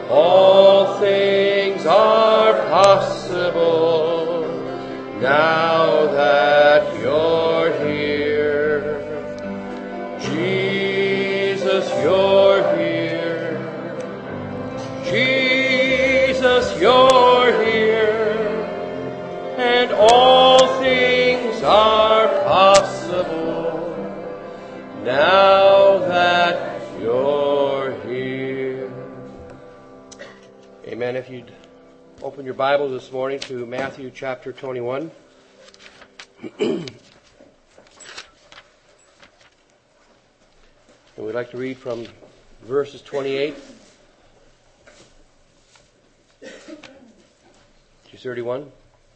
All things are possible now that you're here. Jesus, you're here. Jesus, you're here. And all things are possible now that you're here. Amen. If you'd open your Bibles this morning to Matthew chapter 21. And we'd like to read from verses 28 to 31.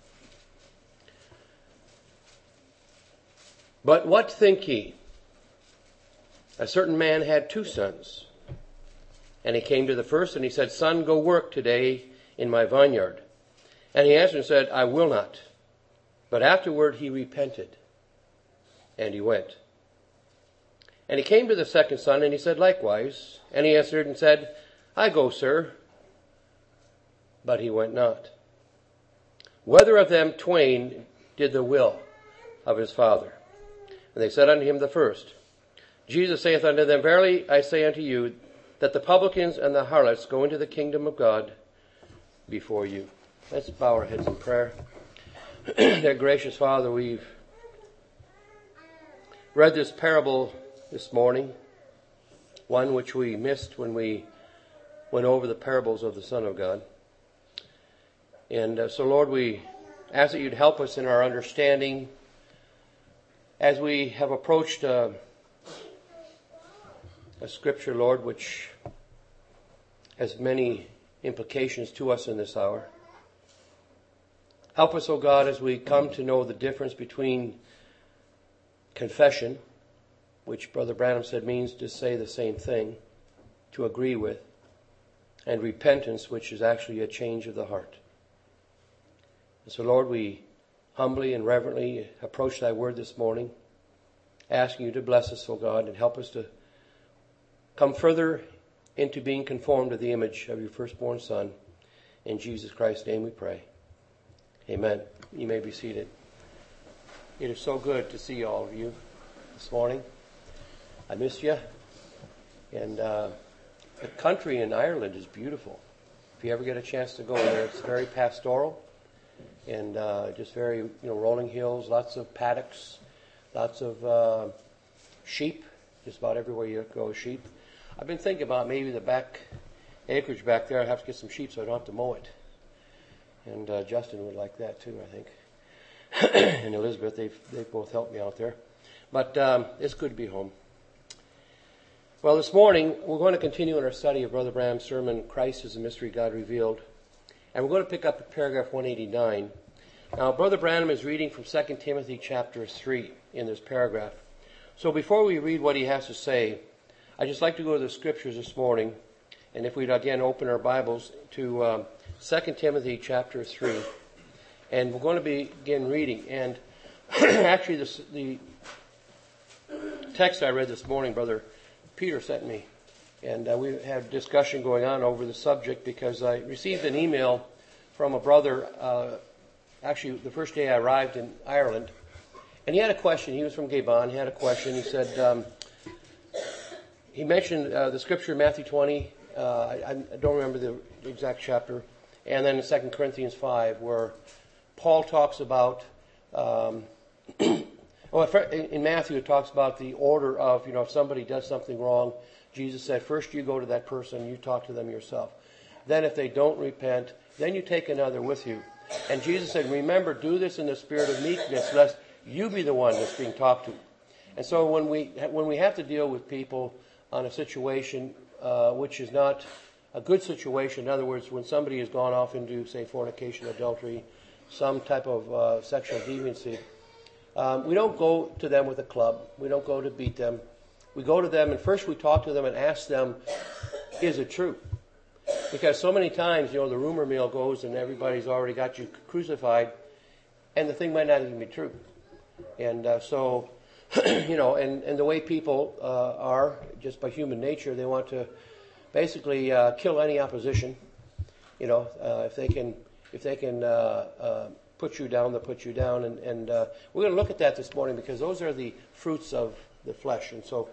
But what think ye? A certain man had 2 sons. And he came to the first, and he said, Son, go work today in my vineyard. And he answered and said, I will not. But afterward he repented, and he went. And he came to the second son, and he said likewise. And he answered and said, I go, sir. But he went not. Whether of them twain did the will of his father? And they said unto him, the first. Jesus saith unto them, Verily I say unto you, that the publicans and the harlots go into the kingdom of God before you. Let's bow our heads in prayer. Dear gracious Father, we've read this parable this morning, one which we missed when we went over the parables of the Son of God. And so, Lord, we ask that you'd help us in our understanding as we have approached a scripture, Lord, which has many implications to us in this hour. Help us, O God, as we come to know the difference between confession, which Brother Branham said means to say the same thing, to agree with, and repentance, which is actually a change of the heart. And so, Lord, we humbly and reverently approach thy word this morning, asking you to bless us, O God, and help us to come further into being conformed to the image of your firstborn Son. In Jesus Christ's name we pray. Amen. You may be seated. It is so good to see all of you this morning. I miss you. And the country in Ireland is beautiful. If you ever get a chance to go there, it's very pastoral and just very, rolling hills, lots of paddocks, lots of sheep. Just about everywhere you go, sheep. I've been thinking about maybe the back acreage back there. I have to get some sheep so I don't have to mow it. And Justin would like that too, I think. And Elizabeth, they've both helped me out there. But it's good to be home. Well, this morning we're going to continue in our study of Brother Branham's sermon, Christ is the Mystery God Revealed. And we're going to pick up at paragraph 189. Now, Brother Branham is reading from 2 Timothy chapter 3 in this paragraph. So before we read what he has to say, I'd just like to go to the scriptures this morning. And if we'd again open our Bibles to 2 Timothy chapter 3. And we're going to begin reading. And actually the text I read this morning, Brother Peter sent me. And we had a discussion going on over the subject because I received an email from a brother, actually the first day I arrived in Ireland. And he had a question. He was from Gabon. He had a question. He said, he mentioned the scripture, Matthew 20. I don't remember the exact chapter. And then in 2 Corinthians 5, where Paul talks about, in Matthew it talks about the order of, if somebody does something wrong, Jesus said, first you go to that person, you talk to them yourself. Then if they don't repent, then you take another with you. And Jesus said, remember, do this in the spirit of meekness, lest you be the one that's being talked to. And so when we have to deal with people on a situation which is not a good situation, in other words, when somebody has gone off into, say, fornication, adultery, some type of sexual deviancy, we don't go to them with a club. We don't go to beat them. We go to them and first we talk to them and ask them, is it true? Because so many times, the rumor mill goes and everybody's already got you crucified and the thing might not even be true. And so, and the way people are, just by human nature, they want to basically kill any opposition. If they can put you down, they'll put you down. And we're going to look at that this morning because those are the fruits of the flesh. And so,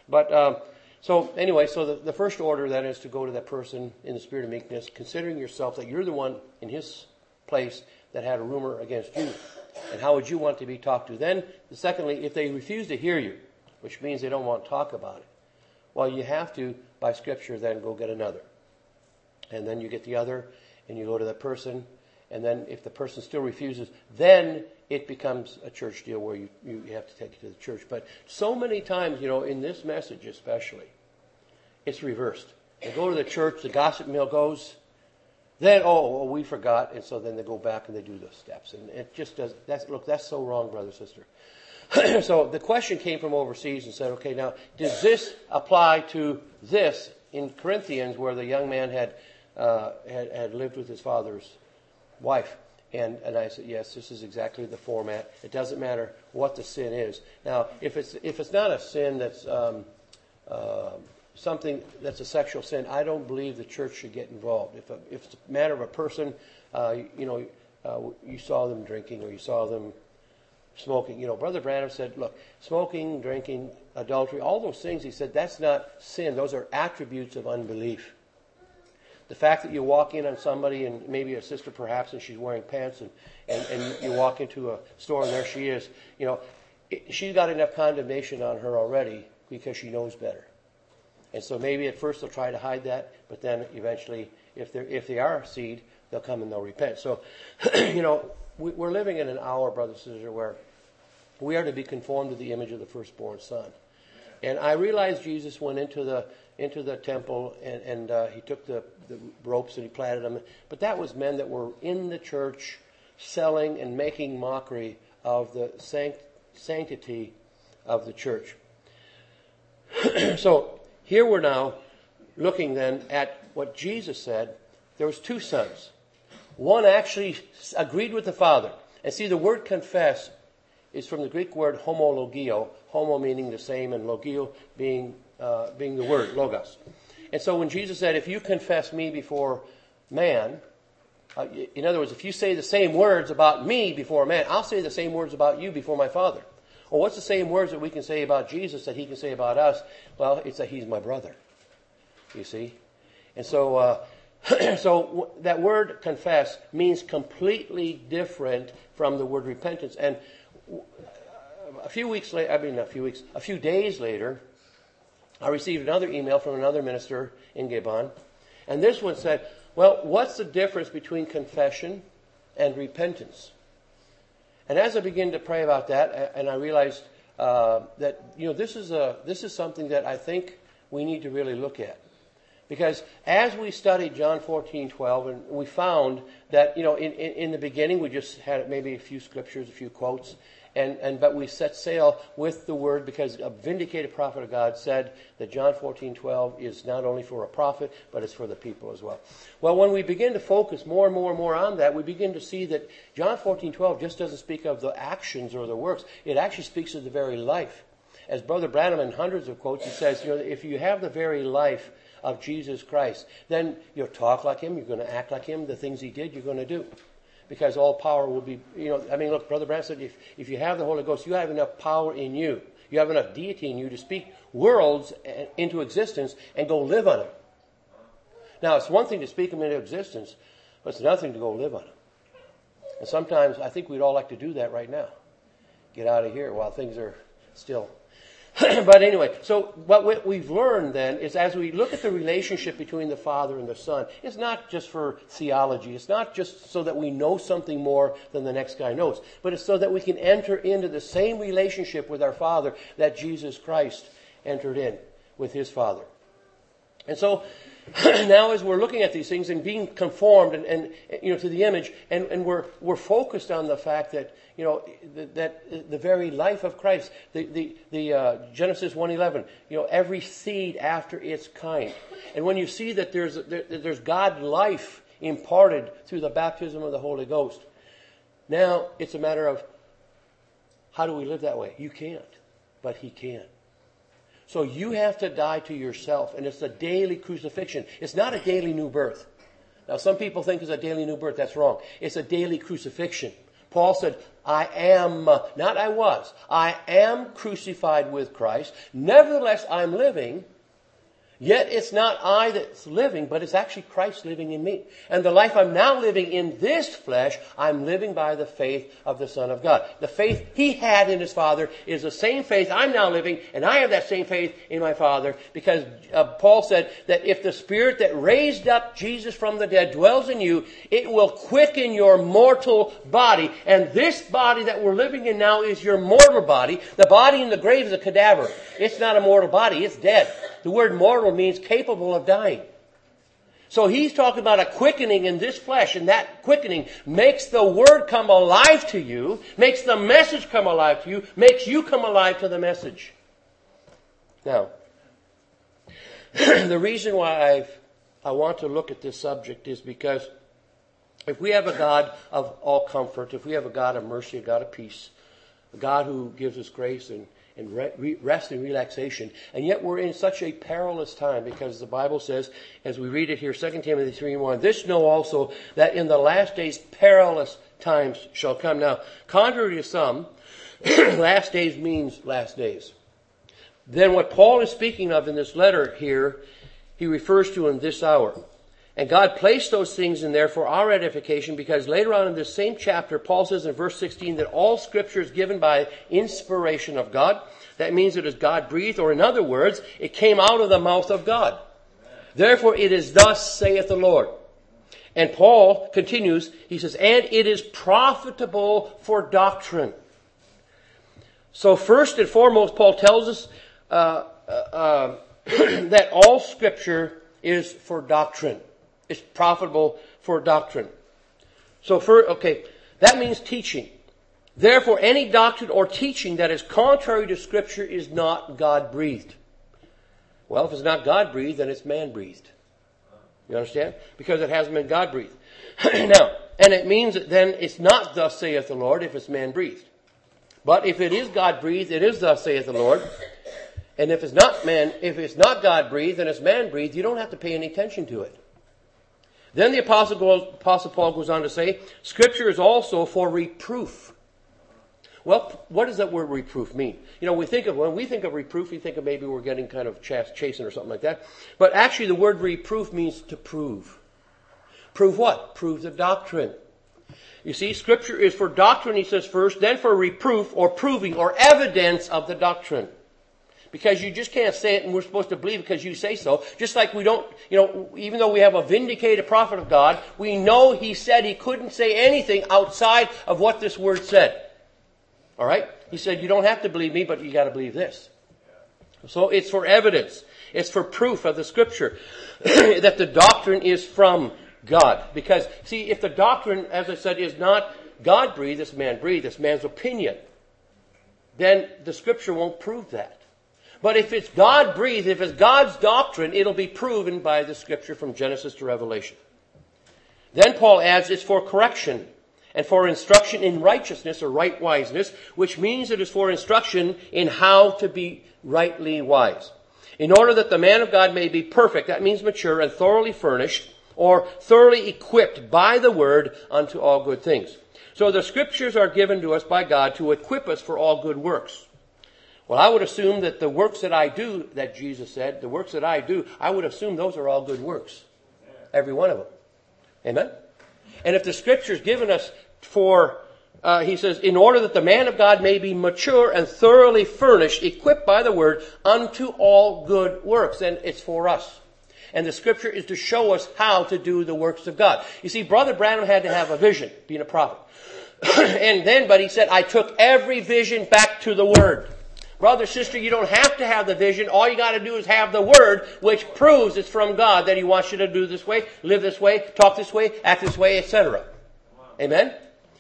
the first order then is to go to that person in the spirit of meekness, considering yourself that you're the one in his place that had a rumor against you. And how would you want to be talked to? Then, secondly, if they refuse to hear you, which means they don't want to talk about it, well, you have to, by Scripture, then go get another. And then you get the other, and you go to that person. And then if the person still refuses, then it becomes a church deal where you have to take it to the church. But so many times, in this message especially, it's reversed. They go to the church, the gossip mill goes, then, we forgot. And so then they go back and they do the steps. And it just does, that's so wrong, brother, sister. So the question came from overseas and said, okay, now, does this apply to this in Corinthians where the young man had lived with his father's wife? And I said, yes, this is exactly the format. It doesn't matter what the sin is. Now, if it's not a sin that's something that's a sexual sin, I don't believe the church should get involved. If it's a matter of a person, you saw them drinking or you saw them smoking. Brother Branham said, look, smoking, drinking, adultery, all those things, he said, that's not sin. Those are attributes of unbelief. The fact that you walk in on somebody and maybe a sister perhaps and she's wearing pants and you walk into a store and there she is, she's got enough condemnation on her already because she knows better. And so maybe at first they'll try to hide that, but then eventually if they are seed, they'll come and they'll repent. So, we're living in an hour, brother and sister, where we are to be conformed to the image of the firstborn son. And I realize Jesus went into the temple and he took the ropes and he plaited them. But that was men that were in the church selling and making mockery of the sanctity of the church. So here we're now looking then at what Jesus said. There was two sons. One actually agreed with the father. And see, the word confess is from the Greek word homologio. Homo meaning the same and logio being the word, logos. And so when Jesus said, if you confess me before man, in other words, if you say the same words about me before man, I'll say the same words about you before my Father. Well, what's the same words that we can say about Jesus that he can say about us? Well, it's that he's my brother. You see? And so, so that word confess means completely different from the word repentance. And a few days later, I received another email from another minister in Gabon. And this one said, well, what's the difference between confession and repentance? And as I began to pray about that, and I realized that, this is something that I think we need to really look at. Because as we studied John 14:12, and we found that, in the beginning we just had maybe a few scriptures, a few quotes, but we set sail with the word because a vindicated prophet of God said that John 14:12 is not only for a prophet, but it's for the people as well. Well, when we begin to focus more and more and more on that, we begin to see that John 14:12 just doesn't speak of the actions or the works. It actually speaks of the very life. As Brother Branham in hundreds of quotes, he says, if you have the very life of Jesus Christ, then you'll talk like him, you're going to act like him, the things he did, you're going to do. Because all power will be, look, Brother Branham said, if you have the Holy Ghost, you have enough power in you. You have enough deity in you to speak worlds into existence and go live on them. Now, it's one thing to speak them into existence, but it's another thing to go live on them. And sometimes I think we'd all like to do that right now. Get out of here while things are still. But anyway, so what we've learned then is as we look at the relationship between the Father and the Son, it's not just for theology. It's not just so that we know something more than the next guy knows. But it's so that we can enter into the same relationship with our Father that Jesus Christ entered in with his Father. And so now as we're looking at these things and being conformed and to the image, and we're focused on the fact that that the very life of Christ, the Genesis 1:11, every seed after its kind. And when you see that there's God life imparted through the baptism of the Holy Ghost, now it's a matter of how do we live that way? You can't, but he can. So you have to die to yourself, and it's a daily crucifixion. It's not a daily new birth. Now, some people think it's a daily new birth. That's wrong. It's a daily crucifixion. Paul said, I am, not I was, I am crucified with Christ. Nevertheless, I'm living. Yet it's not I that's living, but it's actually Christ living in me. And the life I'm now living in this flesh, I'm living by the faith of the Son of God. The faith he had in his Father is the same faith I'm now living, and I have that same faith in my Father, because Paul said that if the Spirit that raised up Jesus from the dead dwells in you, it will quicken your mortal body. And this body that we're living in now is your mortal body. The body in the grave is a cadaver. It's not a mortal body, it's dead. The word mortal means capable of dying. So he's talking about a quickening in this flesh, and that quickening makes the word come alive to you, makes the message come alive to you, makes you come alive to the message. Now, the reason why I want to look at this subject is because if we have a God of all comfort, if we have a God of mercy, a God of peace, a God who gives us grace and rest and relaxation. And yet we're in such a perilous time, because the Bible says, as we read it here, 2 Timothy 3:1, this know also that in the last days perilous times shall come. Now, contrary to some, last days means last days. Then what Paul is speaking of in this letter here, he refers to in this hour. And God placed those things in there for our edification, because later on in this same chapter, Paul says in verse 16 that all Scripture is given by inspiration of God. That means it is God-breathed, or in other words, it came out of the mouth of God. Therefore it is thus saith the Lord. And Paul continues, he says, and it is profitable for doctrine. So first and foremost, Paul tells us that all Scripture is for doctrine. It's profitable for doctrine. So that means teaching. Therefore, any doctrine or teaching that is contrary to Scripture is not God-breathed. Well, if it's not God-breathed, then it's man-breathed. You understand? Because it hasn't been God-breathed. Now, and it means that then it's not thus saith the Lord if it's man-breathed. But if it is God-breathed, it is thus saith the Lord. And if it's not God-breathed and it's man-breathed, you don't have to pay any attention to it. Then the Apostle Paul goes on to say, Scripture is also for reproof. Well, what does that word reproof mean? You know, when we think of reproof, we think of maybe we're getting kind of chastened or something like that. But actually the word reproof means to prove. Prove what? Prove the doctrine. You see, Scripture is for doctrine, he says first, then for reproof or proving or evidence of the doctrine. Because you just can't say it and we're supposed to believe because you say so. Just like we don't, even though we have a vindicated prophet of God, we know he said he couldn't say anything outside of what this word said. All right? He said, you don't have to believe me, but you got to believe this. So it's for evidence. It's for proof of the Scripture that the doctrine is from God. Because, see, if the doctrine, as I said, is not God-breathed, it's man-breathed, it's man's opinion, then the Scripture won't prove that. But if it's God-breathed, if it's God's doctrine, it'll be proven by the Scripture from Genesis to Revelation. Then Paul adds it's for correction and for instruction in righteousness or right wiseness, which means it is for instruction in how to be rightly wise. In order that the man of God may be perfect, that means mature and thoroughly furnished or thoroughly equipped by the word unto all good things. So the Scriptures are given to us by God to equip us for all good works. Well, I would assume that the works that I do, that Jesus said, the works that I do, I would assume those are all good works. Every one of them. Amen? And if the Scripture is given us for, he says, in order that the man of God may be mature and thoroughly furnished, equipped by the word, unto all good works. And it's for us. And the Scripture is to show us how to do the works of God. You see, Brother Branham had to have a vision, being a prophet. But he said, I took every vision back to the Word. Brother, sister, you don't have to have the vision. All you got to do is have the Word, which proves it's from God, that He wants you to do this way, live this way, talk this way, act this way, etc. Amen?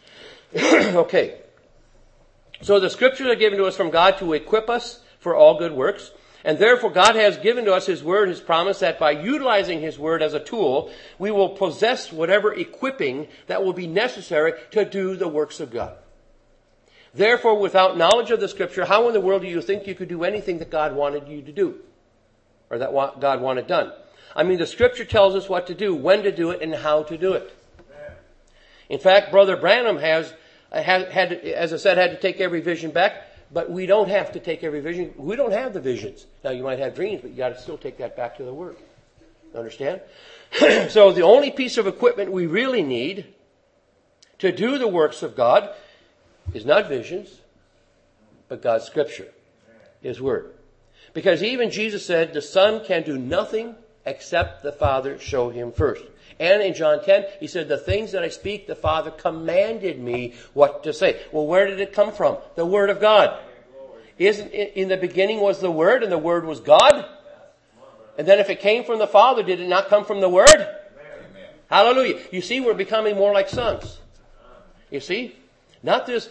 Okay. So the Scriptures are given to us from God to equip us for all good works. And therefore God has given to us His Word, His promise, that by utilizing His Word as a tool, we will possess whatever equipping that will be necessary to do the works of God. Therefore, without knowledge of the Scripture, how in the world do you think you could do anything that God wanted you to do? Or that God wanted done? I mean, the Scripture tells us what to do, when to do it, and how to do it. In fact, Brother Branham had, as I said, had to take every vision back, but we don't have to take every vision. We don't have the visions. Now, you might have dreams, but you got to still take that back to the Word. Understand? So the only piece of equipment we really need to do the works of God is not visions, but God's Scripture, His Word. Because even Jesus said the Son can do nothing except the Father show Him first. And in John 10, He said, the things that I speak, the Father commanded me what to say. Well, where did it come from? The Word of God. Isn't it, in the beginning was the Word, and the Word was God? And then if it came from the Father, did it not come from the Word? Amen. Hallelujah. You see, we're becoming more like sons. You see? Not this,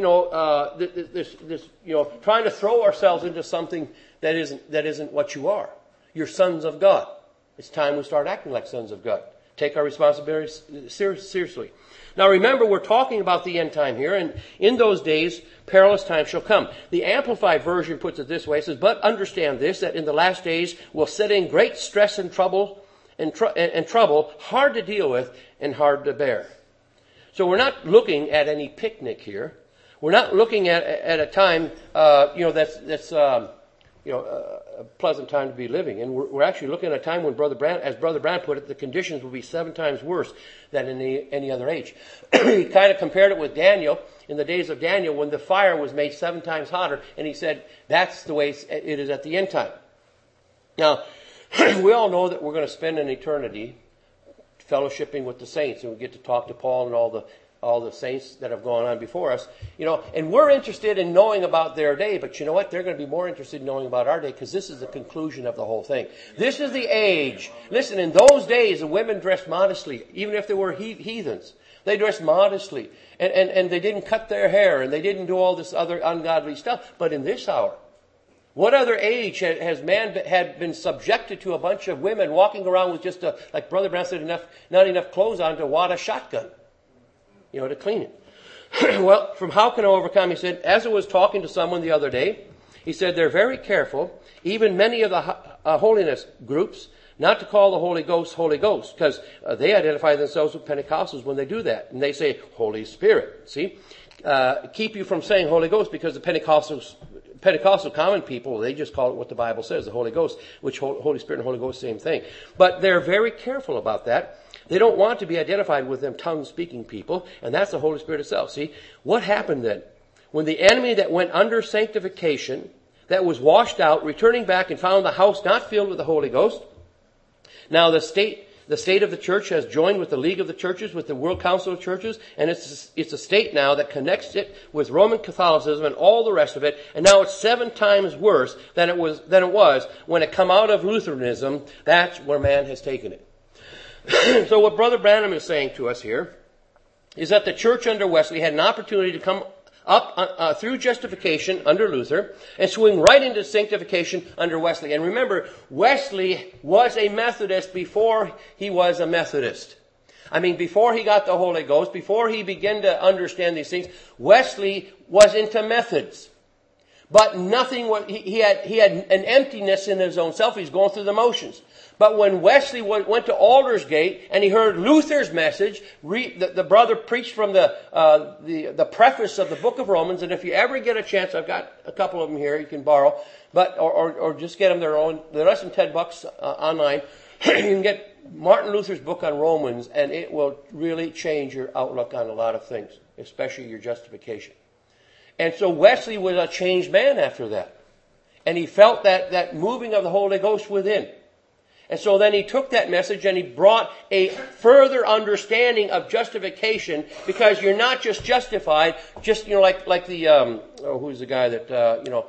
trying to throw ourselves into something that isn't what you are. You're sons of God. It's time we start acting like sons of God. Take our responsibility seriously. Now remember, we're talking about the end time here, and in those days, perilous times shall come. The Amplified Version puts it this way. It says, but understand this, that in the last days will set in great stress and trouble, and trouble, hard to deal with and hard to bear. So we're not looking at any picnic here. We're not looking at a time, that's a pleasant time to be living. And we're actually looking at a time when as Brother Branham put it, the conditions will be 7 times worse than in any other age. He kind of compared it with Daniel, in the days of Daniel, when the fire was made 7 times hotter, and he said, that's the way it is at the end time. Now, we all know that we're going to spend an eternity fellowshipping with the saints, and we get to talk to Paul and all the saints that have gone on before us, and we're interested in knowing about their day, but you know what? They're going to be more interested in knowing about our day, because this is the conclusion of the whole thing. This is the age. Listen, in those days, the women dressed modestly, even if they were heathens. They dressed modestly, and they didn't cut their hair, and they didn't do all this other ungodly stuff. But in this hour, what other age has man had been subjected to a bunch of women walking around with just like Brother Branham said, not enough clothes on to wad a shotgun, to clean it? Well, from How Can I Overcome, he said, as I was talking to someone the other day, he said they're very careful, even many of the holiness groups, not to call the Holy Ghost, because they identify themselves with Pentecostals when they do that. And they say, Holy Spirit, see? Keep you from saying Holy Ghost, because the Pentecostal common people, they just call it what the Bible says, the Holy Ghost, which Holy Spirit and Holy Ghost, same thing. But they're very careful about that. They don't want to be identified with them tongue-speaking people, and that's the Holy Spirit itself. See, what happened then? When the enemy that went under sanctification, that was washed out, returning back and found the house not filled with the Holy Ghost, now the state of the church has joined with the League of the Churches, with the World Council of Churches, and it's a state now that connects it with Roman Catholicism and all the rest of it, and now it's 7 times worse than it was when it come out of Lutheranism. That's where man has taken it. So what Brother Branham is saying to us here is that the church under Wesley had an opportunity to come up through justification under Luther and swing right into sanctification under Wesley. And remember, Wesley was a Methodist before he was a Methodist. I mean, before he got the Holy Ghost, before he began to understand these things, Wesley was into methods. But nothing, he had an emptiness in his own self. He's going through the motions. But when Wesley went to Aldersgate and he heard Luther's message, the brother preached from the preface of the book of Romans. And if you ever get a chance, I've got a couple of them here you can borrow, or just get them their own. They're less than $10 online. You can get Martin Luther's book on Romans, and it will really change your outlook on a lot of things, especially your justification. And so Wesley was a changed man after that. And he felt that moving of the Holy Ghost within. And so then he took that message and he brought a further understanding of justification, because you're not just justified, just, like the, who's the guy that,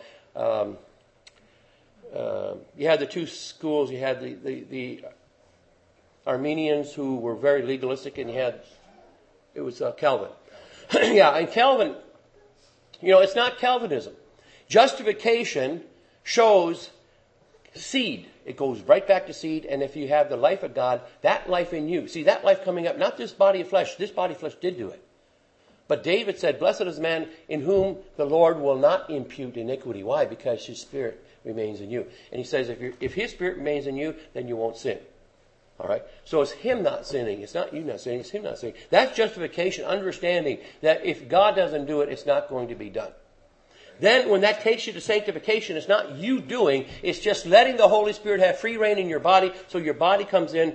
you had the 2 schools. You had the Armenians who were very legalistic, and it was Calvin. Yeah, and Calvin, it's not Calvinism. Justification shows seed. It goes right back to seed, and if you have the life of God, that life in you. See, that life coming up, not this body of flesh. This body of flesh did do it. But David said, blessed is the man in whom the Lord will not impute iniquity. Why? Because his spirit remains in you. And he says, if his spirit remains in you, then you won't sin. All right? So it's him not sinning. It's not you not sinning. It's him not sinning. That's justification, understanding that if God doesn't do it, it's not going to be done. Then when that takes you to sanctification, it's not you doing, it's just letting the Holy Spirit have free reign in your body, so your body comes in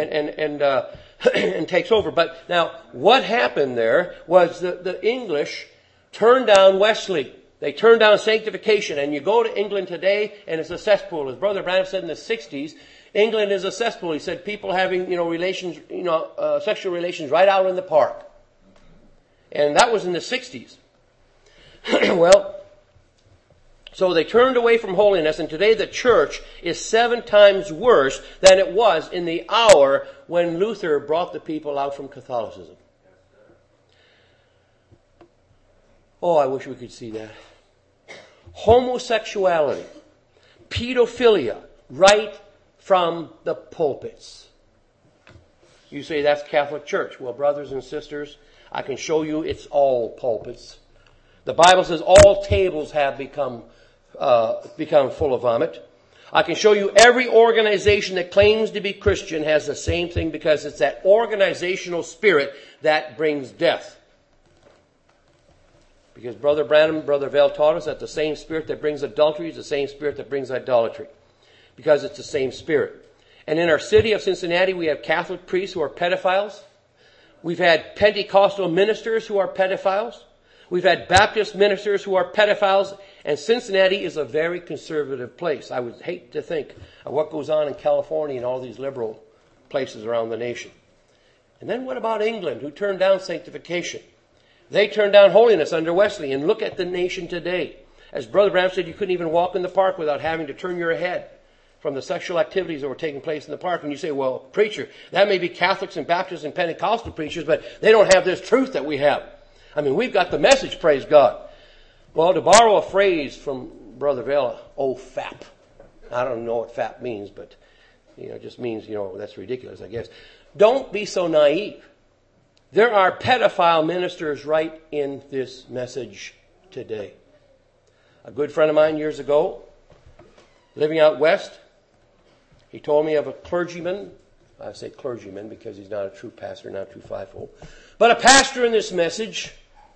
and takes over. But now, what happened there was the English turned down Wesley. They turned down sanctification. And you go to England today, and it's a cesspool. As Brother Branham said in the 60s, England is a cesspool. He said people having, relations, sexual relations right out in the park. And that was in the 60s. Well, so they turned away from holiness, and today the church is 7 times worse than it was in the hour when Luther brought the people out from Catholicism. Oh, I wish we could see that. Homosexuality, pedophilia, right from the pulpits. You say that's Catholic Church. Well, brothers and sisters, I can show you it's all pulpits. The Bible says all tables have become full of vomit. I can show you every organization that claims to be Christian has the same thing, because it's that organizational spirit that brings death. Because Brother Branham, Brother Vale taught us that the same spirit that brings adultery is the same spirit that brings idolatry. Because it's the same spirit. And in our city of Cincinnati, we have Catholic priests who are pedophiles. We've had Pentecostal ministers who are pedophiles. We've had Baptist ministers who are pedophiles. And Cincinnati is a very conservative place. I would hate to think of what goes on in California and all these liberal places around the nation. And then what about England, who turned down sanctification? They turned down holiness under Wesley. And look at the nation today. As Brother Branham said, you couldn't even walk in the park without having to turn your head from the sexual activities that were taking place in the park. And you say, well, preacher, that may be Catholics and Baptists and Pentecostal preachers, but they don't have this truth that we have. I mean, we've got the message, praise God. Well, to borrow a phrase from Brother Vela, fap. I don't know what fap means, but it just means, that's ridiculous, I guess. Don't be so naive. There are pedophile ministers right in this message today. A good friend of mine years ago, living out west, he told me of a clergyman. I say clergyman because he's not a true pastor, not a true fivefold. But a pastor in this message,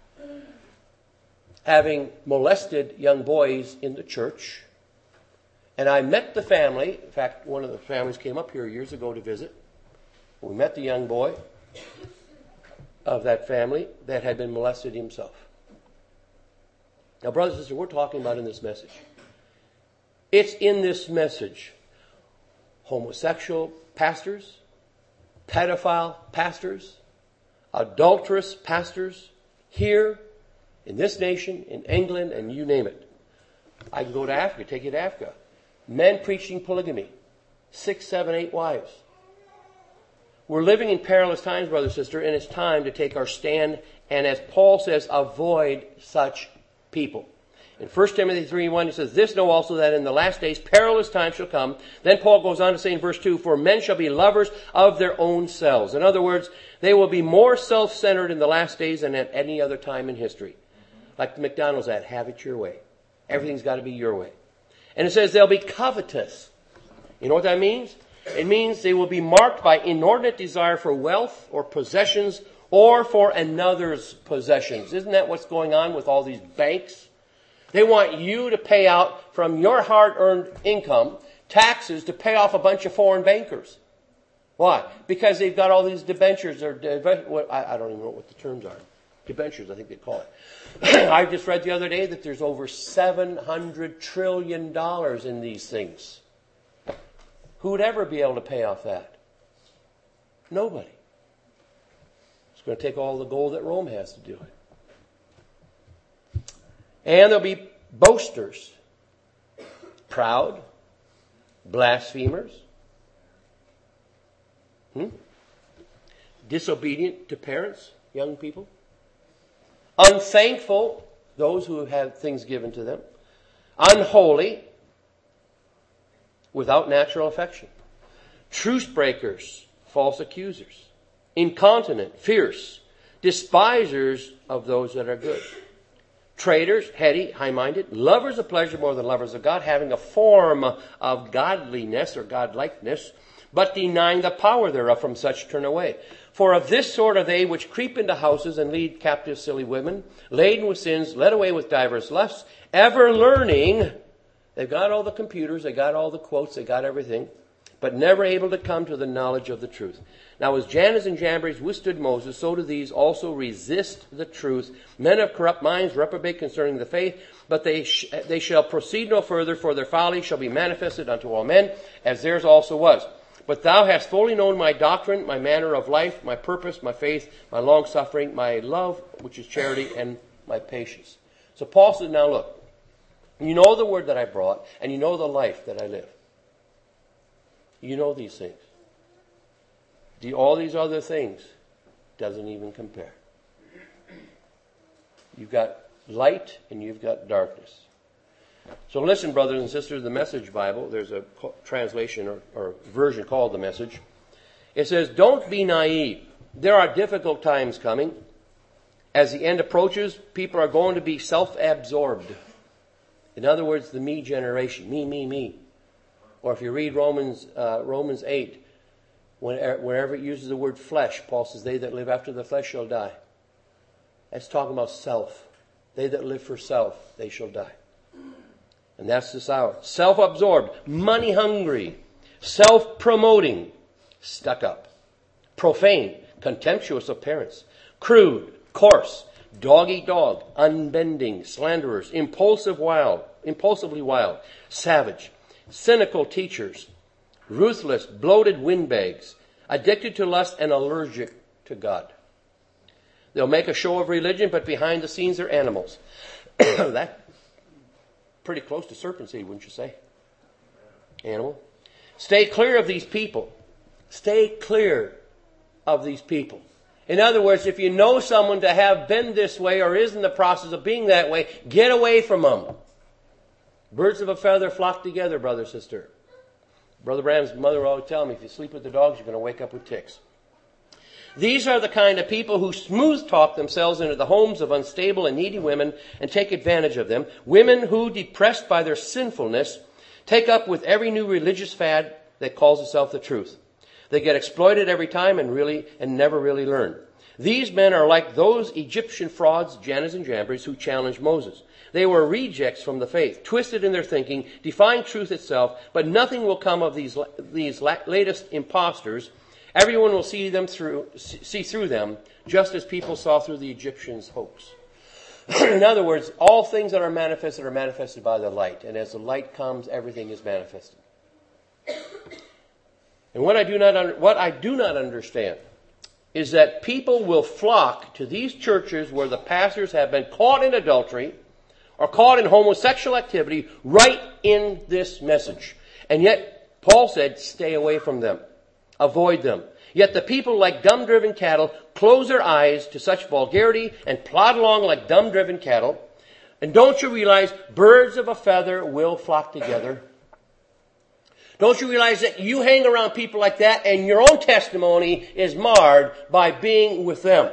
having molested young boys in the church. And I met the family. In fact, one of the families came up here years ago to visit. We met the young boy of that family that had been molested himself. Now, brothers and sisters, we're talking about in this message. It's in this message. Homosexual pastors, pedophile pastors, adulterous pastors, here, in this nation, in England, and you name it. I can go to Africa, take you to Africa. Men preaching polygamy. 6, 7, 8 wives. We're living in perilous times, brother and sister, and it's time to take our stand. And as Paul says, avoid such people. In 1 Timothy 3:1, he says, this know also that in the last days perilous times shall come. Then Paul goes on to say in verse 2, for men shall be lovers of their own selves. In other words, they will be more self-centered in the last days than at any other time in history. Like the McDonald's ad, have it your way. Everything's got to be your way. And it says they'll be covetous. You know what that means? It means they will be marked by inordinate desire for wealth or possessions or for another's possessions. Isn't that what's going on with all these banks? They want you to pay out from your hard-earned income taxes to pay off a bunch of foreign bankers. Why? Because they've got all these debentures. I don't even know what the terms are. Debentures, I think they call it. I just read the other day that there's over $700 trillion in these things. Who would ever be able to pay off that? Nobody. It's going to take all the gold that Rome has to do it. And there'll be boasters, proud, blasphemers, disobedient to parents, young people, unthankful, those who have had things given to them, unholy, without natural affection, truce breakers, false accusers, incontinent, fierce, despisers of those that are good. Traitors, heady, high-minded, lovers of pleasure more than lovers of God, having a form of godliness or godlikeness, but denying the power thereof. From such turn away. For of this sort are they which creep into houses and lead captive silly women, laden with sins, led away with divers lusts, ever learning. They've got all the computers, they got all the quotes, they got everything, but never able to come to the knowledge of the truth. Now as Jannes and Jambres withstood Moses, so do these also resist the truth. Men of corrupt minds reprobate concerning the faith, but they shall proceed no further, for their folly shall be manifested unto all men, as theirs also was. But thou hast fully known my doctrine, my manner of life, my purpose, my faith, my long-suffering, my love, which is charity, and my patience. So Paul says, now look, you know the word that I brought, and you know the life that I live. You know these things. All these other things doesn't even compare. You've got light and you've got darkness. So listen, brothers and sisters, the Message Bible, there's a translation or version called the Message. It says, don't be naive. There are difficult times coming. As the end approaches, people are going to be self-absorbed. In other words, the me generation. Me. Or if you read Romans 8, wherever it uses the word flesh, Paul says, they that live after the flesh shall die. That's talking about self. They that live for self, they shall die. And that's this hour. Self-absorbed, money-hungry, self-promoting, stuck up, profane, contemptuous of parents, crude, coarse, dog-eat-dog, unbending, slanderers, impulsively wild, savage, cynical teachers, ruthless, bloated windbags, addicted to lust and allergic to God. They'll make a show of religion, but behind the scenes they're animals. That's pretty close to serpent seed, wouldn't you say? Animal. Stay clear of these people. Stay clear of these people. In other words, if you know someone to have been this way or is in the process of being that way, get away from them. Birds of a feather flock together, brother, sister. Brother Branham's mother would always tell me, if you sleep with the dogs, you're going to wake up with ticks. These are the kind of people who smooth talk themselves into the homes of unstable and needy women and take advantage of them. Women who, depressed by their sinfulness, take up with every new religious fad that calls itself the truth. They get exploited every time and never really learn. These men are like those Egyptian frauds, Jannes and Jambres, who challenged Moses. They were rejects from the faith, twisted in their thinking, defying truth itself, but nothing will come of these latest impostors. Everyone will see through them, just as people saw through the Egyptians' hoax. In other words, all things that are manifested by the light. And as the light comes, everything is manifested. And what I do not understand is that people will flock to these churches where the pastors have been caught in adultery or caught in homosexual activity right in this message. And yet, Paul said, stay away from them. Avoid them. Yet the people, like dumb-driven cattle, close their eyes to such vulgarity and plod along like dumb-driven cattle. And don't you realize birds of a feather will flock together? Don't you realize that you hang around people like that and your own testimony is marred by being with them?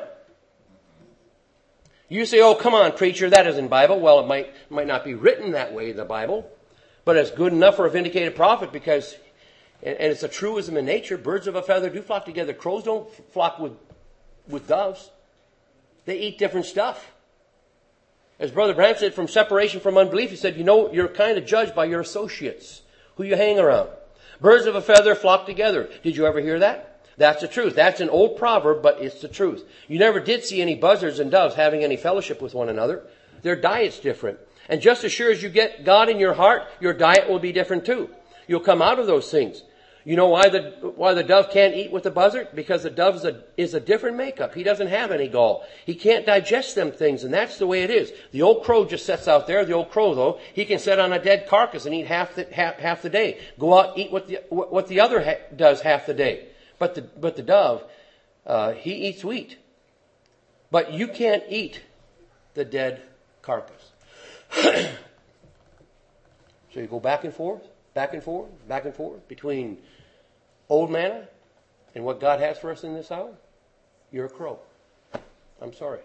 You say, oh, come on, preacher, that isn't Bible. Well, it might not be written that way in the Bible, but it's good enough for a vindicated prophet because... And it's a truism in nature. Birds of a feather do flock together. Crows don't flock with doves. They eat different stuff. As Brother Branham said, from separation from unbelief, he said, you're kind of judged by your associates, who you hang around. Birds of a feather flock together. Did you ever hear that? That's the truth. That's an old proverb, but it's the truth. You never did see any buzzards and doves having any fellowship with one another. Their diet's different. And just as sure as you get God in your heart, your diet will be different too. You'll come out of those things. You know why the dove can't eat with the buzzard? Because the dove is a different makeup. He doesn't have any gall. He can't digest them things, and that's the way it is. The old crow just sits out there. The old crow, though, he can sit on a dead carcass and eat half the day. Go out and eat what the other does half the day. But the dove, he eats wheat. But you can't eat the dead carcass. So you go back and forth between old manna and what God has for us in this hour. You're a crow. I'm sorry.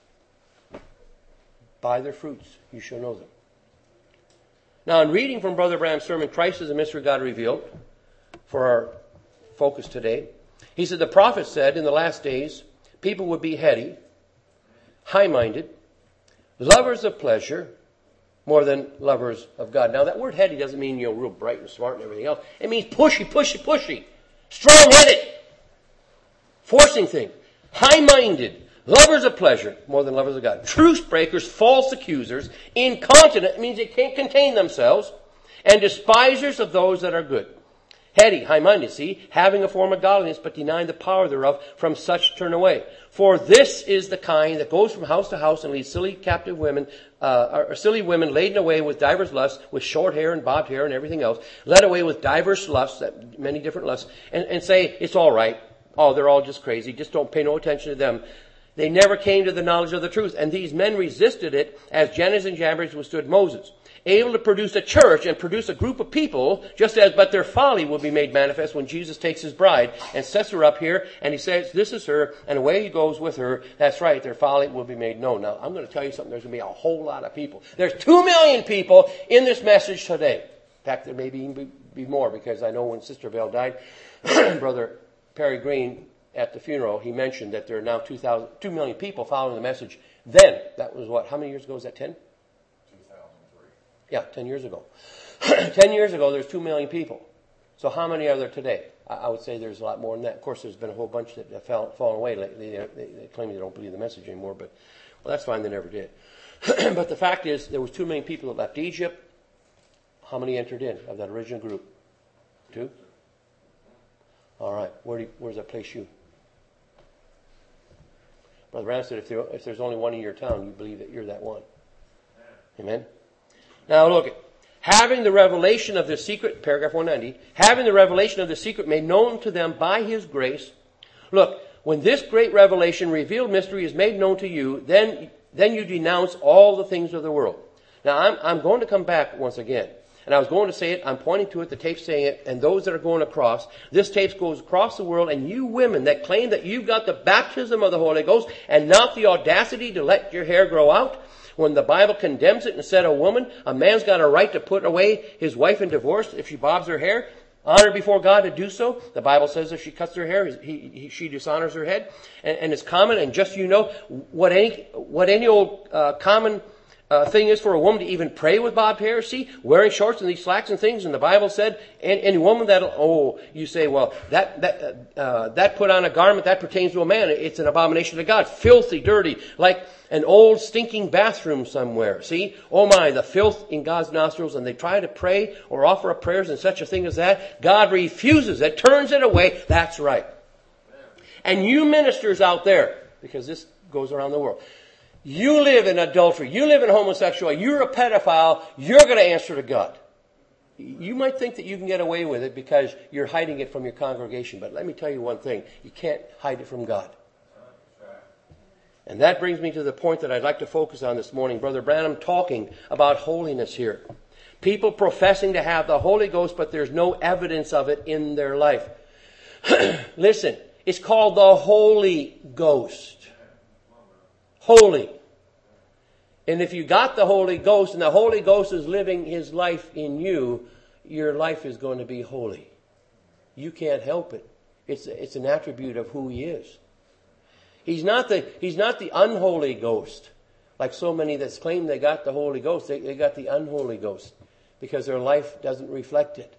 By their fruits you shall know them. Now, in reading from Brother Branham's sermon, Christ is the Mystery of God Revealed, for our focus today, he said, the prophet said in the last days, people would be heady, high-minded, lovers of pleasure, more than lovers of God. Now, that word heady doesn't mean, real bright and smart and everything else. It means pushy, strong-headed, forcing things, high-minded, lovers of pleasure, more than lovers of God. Truce breakers, false accusers, incontinent, means they can't contain themselves, and despisers of those that are good. Heady, high-minded, see, having a form of godliness, but denying the power thereof, from such turn away. For this is the kind that goes from house to house and leads silly captive women, or silly women laden away with divers lusts, with short hair and bobbed hair and everything else, led away with divers lusts, many different lusts, and say, it's all right. Oh, they're all just crazy. Just don't pay no attention to them. They never came to the knowledge of the truth. And these men resisted it as Jannes and Jambres withstood Moses. Able to produce a church and produce a group of people, but their folly will be made manifest when Jesus takes his bride and sets her up here, and he says, this is her, and away he goes with her. That's right, their folly will be made known. Now, I'm going to tell you something, there's going to be a whole lot of people. There's 2 million people in this message today. In fact, there may even be more, because I know when Sister Vale died, Brother Perry Green, at the funeral, he mentioned that there are now 2 million people following the message. Then, that was what, how many years ago was that, 10? 2003. Yeah, 10 years ago. 10 years ago, there's 2 million people. So how many are there today? I would say there's a lot more than that. Of course, there's been a whole bunch that have fallen away lately. They claim they don't believe the message anymore, but, well, that's fine, they never did. But the fact is, there was 2 million people that left Egypt. How many entered in of that original group? 2? All right, where does that place you? Brother Branham said, if there's only one in your town, you believe that you're that one. Amen? Now look at, having the revelation of the secret, paragraph 190, having the revelation of the secret made known to them by his grace. Look, when this great revelation, revealed mystery, is made known to you, then you denounce all the things of the world. Now I'm going to come back once again. And I was going to say it, I'm pointing to it, the tape's saying it, and those that are going across, this tape goes across the world, and you women that claim that you've got the baptism of the Holy Ghost and not the audacity to let your hair grow out, when the Bible condemns it and said a man's got a right to put away his wife in divorce if she bobs her hair, honor before God to do so. The Bible says if she cuts her hair, she dishonors her head. And it's common, and just what any old common thing is for a woman to even pray with bobbed hair, see, wearing shorts and these slacks and things, and the Bible said, any woman you say, well, that put on a garment, that pertains to a man, it's an abomination to God, filthy, dirty, like an old stinking bathroom somewhere, see, oh my, the filth in God's nostrils, and they try to pray or offer up prayers and such a thing as that, God refuses it, turns it away, that's right. And you ministers out there, because this goes around the world, you live in adultery. You live in homosexuality. You're a pedophile. You're going to answer to God. You might think that you can get away with it because you're hiding it from your congregation. But let me tell you one thing. You can't hide it from God. And that brings me to the point that I'd like to focus on this morning. Brother Branham talking about holiness here. People professing to have the Holy Ghost, but there's no evidence of it in their life. Listen, it's called the Holy Ghost. Holy. And if you got the Holy Ghost and the Holy Ghost is living his life in you, your life is going to be holy. You can't help it. It's an attribute of who he is. He's not the unholy ghost. Like so many that claim they got the Holy Ghost, they got the unholy ghost because their life doesn't reflect it.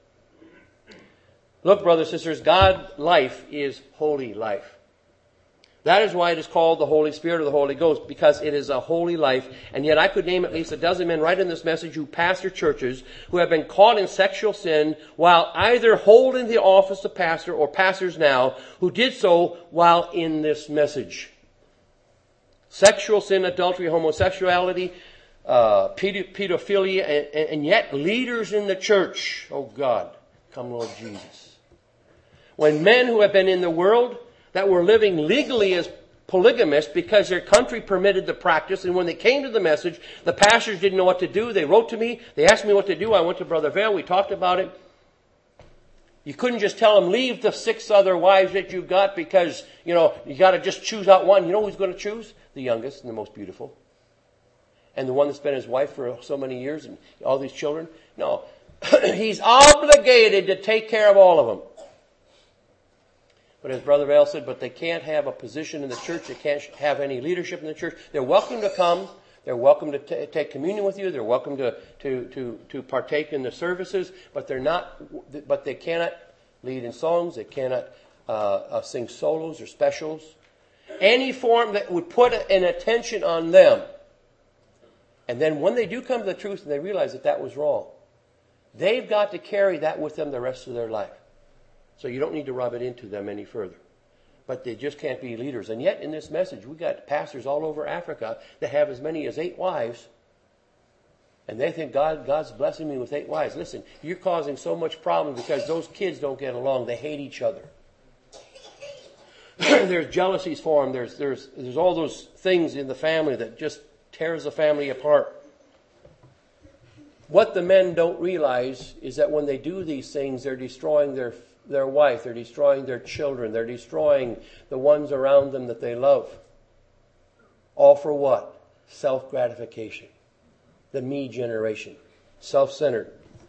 Look, brothers and sisters, God's life is holy life. That is why it is called the Holy Spirit or the Holy Ghost, because it is a holy life. And yet I could name at least a dozen men right in this message who pastor churches who have been caught in sexual sin while either holding the office of pastor or pastors now who did so while in this message. Sexual sin, adultery, homosexuality, pedophilia, and yet leaders in the church. Oh God, come Lord Jesus. When men who have been in the world that were living legally as polygamists because their country permitted the practice. And when they came to the message, the pastors didn't know what to do. They wrote to me. They asked me what to do. I went to Brother Vale. We talked about it. You couldn't just tell them, leave the 6 other wives that you've got because, you got to just choose out one. You know who's going to choose? The youngest and the most beautiful. And the one that's been his wife for so many years and all these children. No. He's obligated to take care of all of them. But as Brother Vale said, but they can't have a position in the church. They can't have any leadership in the church. They're welcome to come. They're welcome to take communion with you. They're welcome to partake in the services. But they cannot lead in songs. They cannot sing solos or specials. Any form that would put an attention on them. And then when they do come to the truth and they realize that was wrong, they've got to carry that with them the rest of their life. So you don't need to rub it into them any further. But they just can't be leaders. And yet in this message, we got pastors all over Africa that have as many as 8 wives. And they think God's blessing me with 8 wives. Listen, you're causing so much problem because those kids don't get along. They hate each other. There's jealousies for them. There's all those things in the family that just tears the family apart. What the men don't realize is that when they do these things, they're destroying their wife, they're destroying their children, they're destroying the ones around them that they love. All for what? Self-gratification. The me generation. Self-centered.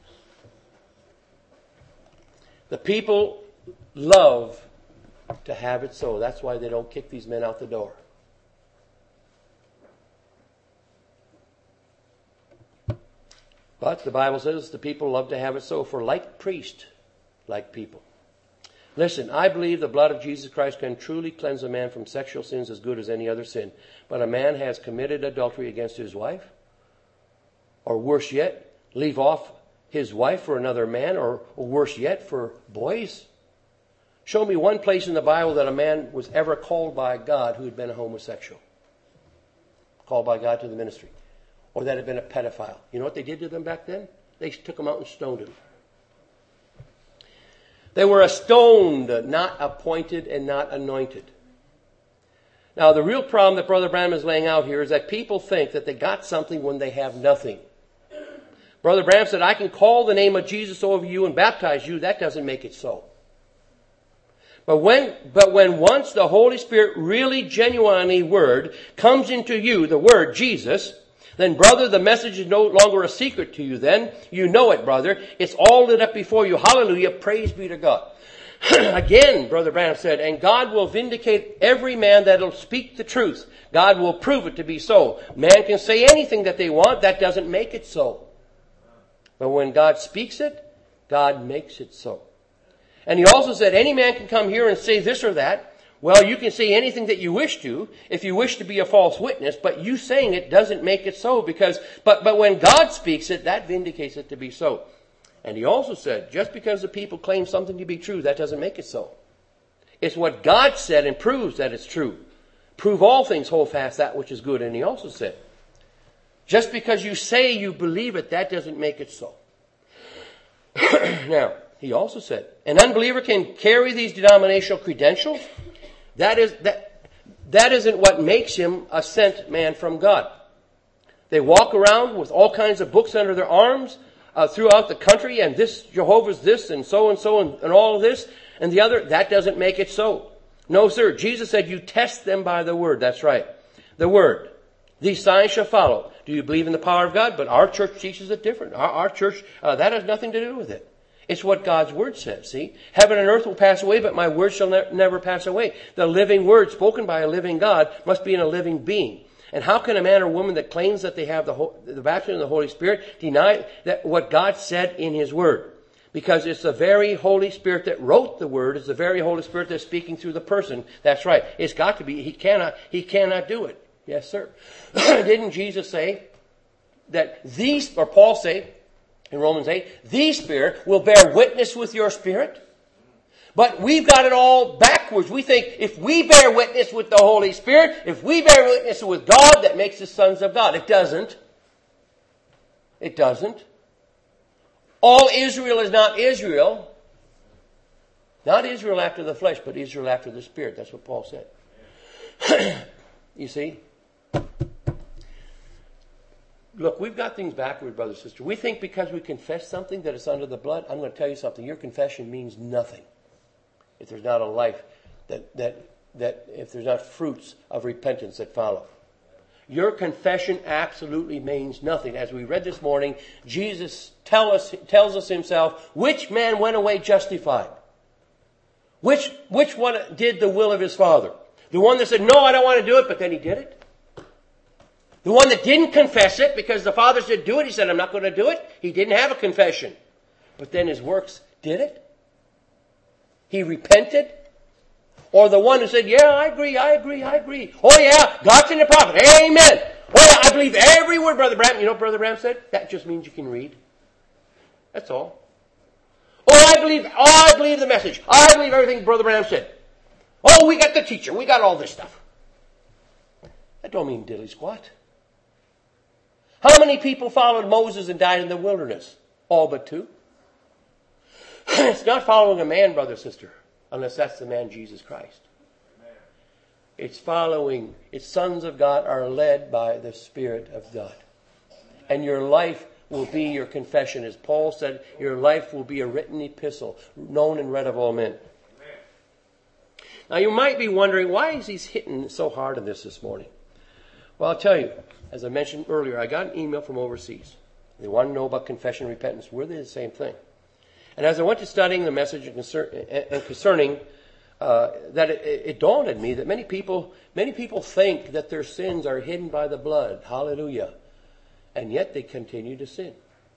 The people love to have it so. That's why they don't kick these men out the door. But the Bible says the people love to have it so, for like priest, like people. Listen, I believe the blood of Jesus Christ can truly cleanse a man from sexual sins as good as any other sin. But a man has committed adultery against his wife, or worse yet, leave off his wife for another man, or worse yet, for boys. Show me one place in the Bible that a man was ever called by God who had been a homosexual. Called by God to the ministry. Or that had been a pedophile. You know what they did to them back then? They took them out and stoned them. They were stoned, not appointed and not anointed. Now, the real problem that Brother Branham is laying out here is that people think that they got something when they have nothing. Brother Branham said, I can call the name of Jesus over you and baptize you. That doesn't make it so. But when once the Holy Spirit really genuinely word comes into you, the word Jesus, then, brother, the message is no longer a secret to you then. You know it, brother. It's all lit up before you. Hallelujah. Praise be to God. Again, Brother Branham said, and God will vindicate every man that will speak the truth. God will prove it to be so. Man can say anything that they want. That doesn't make it so. But when God speaks it, God makes it so. And he also said, any man can come here and say this or that. Well, you can say anything that you wish to, if you wish to be a false witness, but you saying it doesn't make it so, but when God speaks it, that vindicates it to be so. And he also said, just because the people claim something to be true, that doesn't make it so. It's what God said and proves that it's true. Prove all things, hold fast that which is good. And he also said, just because you say you believe it, that doesn't make it so. Now, he also said, an unbeliever can carry these denominational credentials. That isn't what makes him a sent man from God. They walk around with all kinds of books under their arms throughout the country, and this Jehovah's this, and so and all of this, and the other. That doesn't make it so. No, sir. Jesus said you test them by the word. That's right. The word. These signs shall follow. Do you believe in the power of God? But our church teaches it different. Our church, that has nothing to do with it. It's what God's word says, see? Heaven and earth will pass away, but my word shall never pass away. The living word spoken by a living God must be in a living being. And how can a man or woman that claims that they have the baptism of the Holy Spirit deny that what God said in his word? Because it's the very Holy Spirit that wrote the word. It's the very Holy Spirit that's speaking through the person. That's right. It's got to be. He cannot do it. Yes, sir. Didn't Jesus say that Paul say, in Romans 8, the Spirit will bear witness with your spirit. But we've got it all backwards. We think if we bear witness with the Holy Spirit, if we bear witness with God, that makes us sons of God. It doesn't. It doesn't. All Israel is not Israel. Not Israel after the flesh, but Israel after the Spirit. That's what Paul said. You see? Look, we've got things backward, brother, sister. We think because we confess something that it's under the blood. I'm going to tell you something. Your confession means nothing if there's not a life that if there's not fruits of repentance that follow. Your confession absolutely means nothing. As we read this morning, Jesus tells us himself, which man went away justified? Which one did the will of his Father? The one that said, no, I don't want to do it, but then he did it? The one that didn't confess it because the Father said do it, he said, I'm not going to do it. He didn't have a confession. But then his works did it? He repented? Or the one who said, yeah, I agree. Oh yeah, God's in the prophet. Amen. Oh yeah, I believe every word, Brother Branham. You know what Brother Branham said? That just means you can read. That's all. Oh, I believe the message. I believe everything Brother Branham said. Oh, we got the teacher. We got all this stuff. That don't mean diddly squat. How many people followed Moses and died in the wilderness? All but 2. It's not following a man, brother, sister, unless that's the man Jesus Christ. Amen. It's sons of God are led by the Spirit of God. And your life will be your confession. As Paul said, your life will be a written epistle, known and read of all men. Amen. Now you might be wondering, why is he hitting so hard on this morning? Well, I'll tell you, as I mentioned earlier, I got an email from overseas. They want to know about confession and repentance. Were they the same thing? And as I went to studying the message concerning that, it dawned on me that many people think that their sins are hidden by the blood. Hallelujah. And yet they continue to sin.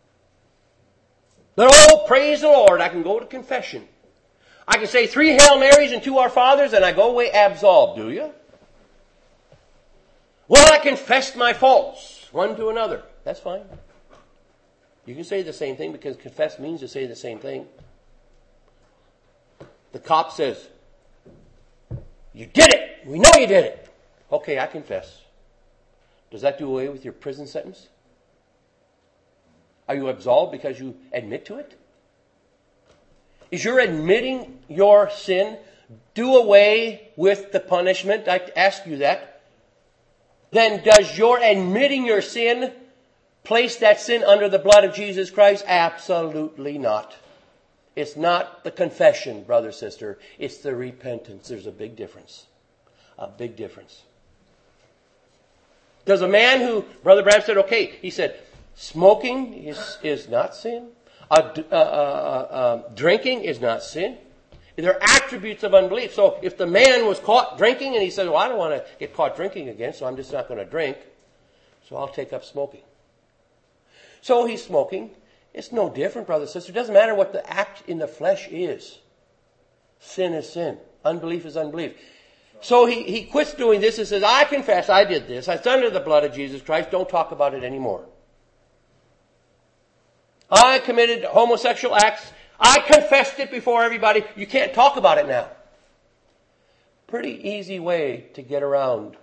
But oh, praise the Lord, I can go to confession. I can say 3 Hail Marys and 2 Our Fathers and I go away absolved. Do you? Well, I confessed my faults one to another. That's fine. You can say the same thing because confess means to say the same thing. The cop says, you did it. We know you did it. Okay, I confess. Does that do away with your prison sentence? Are you absolved because you admit to it? Is your admitting your sin do away with the punishment? I ask you that. Then does your admitting your sin place that sin under the blood of Jesus Christ? Absolutely not. It's not the confession, brother, sister. It's the repentance. There's a big difference. A big difference. Does a man who, Brother Branham said, okay, he said, smoking is not sin. Drinking is not sin. They're attributes of unbelief. So if the man was caught drinking and he said, well, I don't want to get caught drinking again, so I'm just not going to drink, so I'll take up smoking. So he's smoking. It's no different, brother, sister. It doesn't matter what the act in the flesh is. Sin is sin. Unbelief is unbelief. So he quits doing this and says, I confess I did this. It's under the blood of Jesus Christ. Don't talk about it anymore. I committed homosexual acts. I confessed it before everybody. You can't talk about it now. Pretty easy way to get around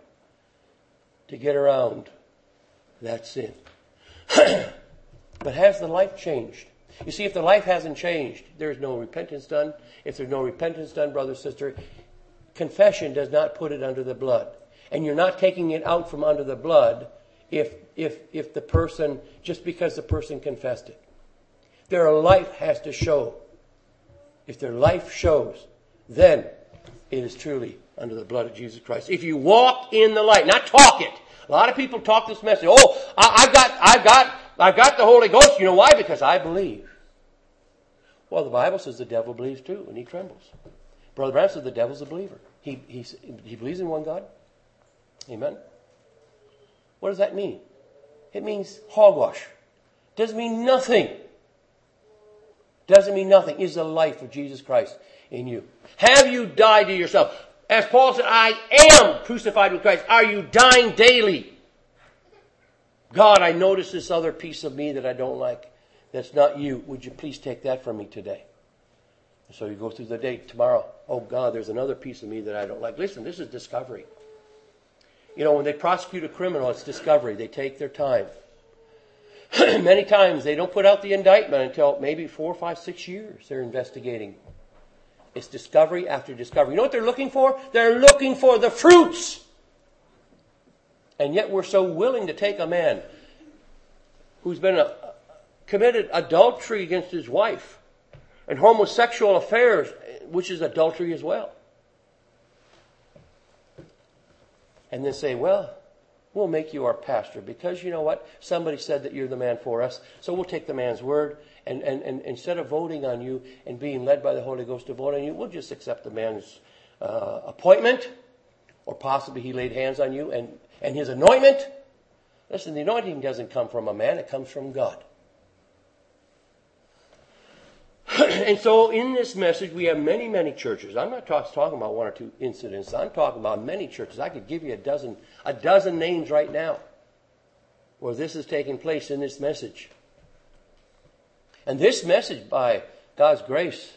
that sin. But has the life changed? You see, if the life hasn't changed, there's no repentance done. If there's no repentance done, brother, sister, confession does not put it under the blood. And you're not taking it out from under the blood if the person, just because the person confessed it. Their life has to show. If their life shows, then it is truly under the blood of Jesus Christ. If you walk in the light, not talk it. A lot of people talk this message. Oh, I've got the Holy Ghost. You know why? Because I believe. Well, the Bible says the devil believes too, and he trembles. Brother Branham says the devil's a believer. He believes in one God. Amen. What does that mean? It means hogwash. Doesn't mean nothing. Doesn't mean nothing. Is the life of Jesus Christ in you? Have you died to yourself? As Paul said, I am crucified with Christ. Are you dying daily? God, I notice this other piece of me that I don't like. That's not you. Would you please take that from me today? So you go through the day tomorrow. Oh God, there's another piece of me that I don't like. Listen, this is discovery. You know, when they prosecute a criminal, it's discovery. They take their time. Many times they don't put out the indictment until maybe 4, 5, 6 years they're investigating. It's discovery after discovery. You know what they're looking for? They're looking for the fruits. And yet we're so willing to take a man who's been committed adultery against his wife and homosexual affairs, which is adultery as well. And then say, well, we'll make you our pastor because you know what? Somebody said that you're the man for us, so we'll take the man's word. And instead of voting on you and being led by the Holy Ghost to vote on you, we'll just accept the man's appointment, or possibly he laid hands on you and his anointment. Listen, the anointing doesn't come from a man, it comes from God. And so in this message, we have many, many churches. I'm not talking about one or two incidents. I'm talking about many churches. I could give you a dozen names right now where this is taking place in this message. And this message, by God's grace,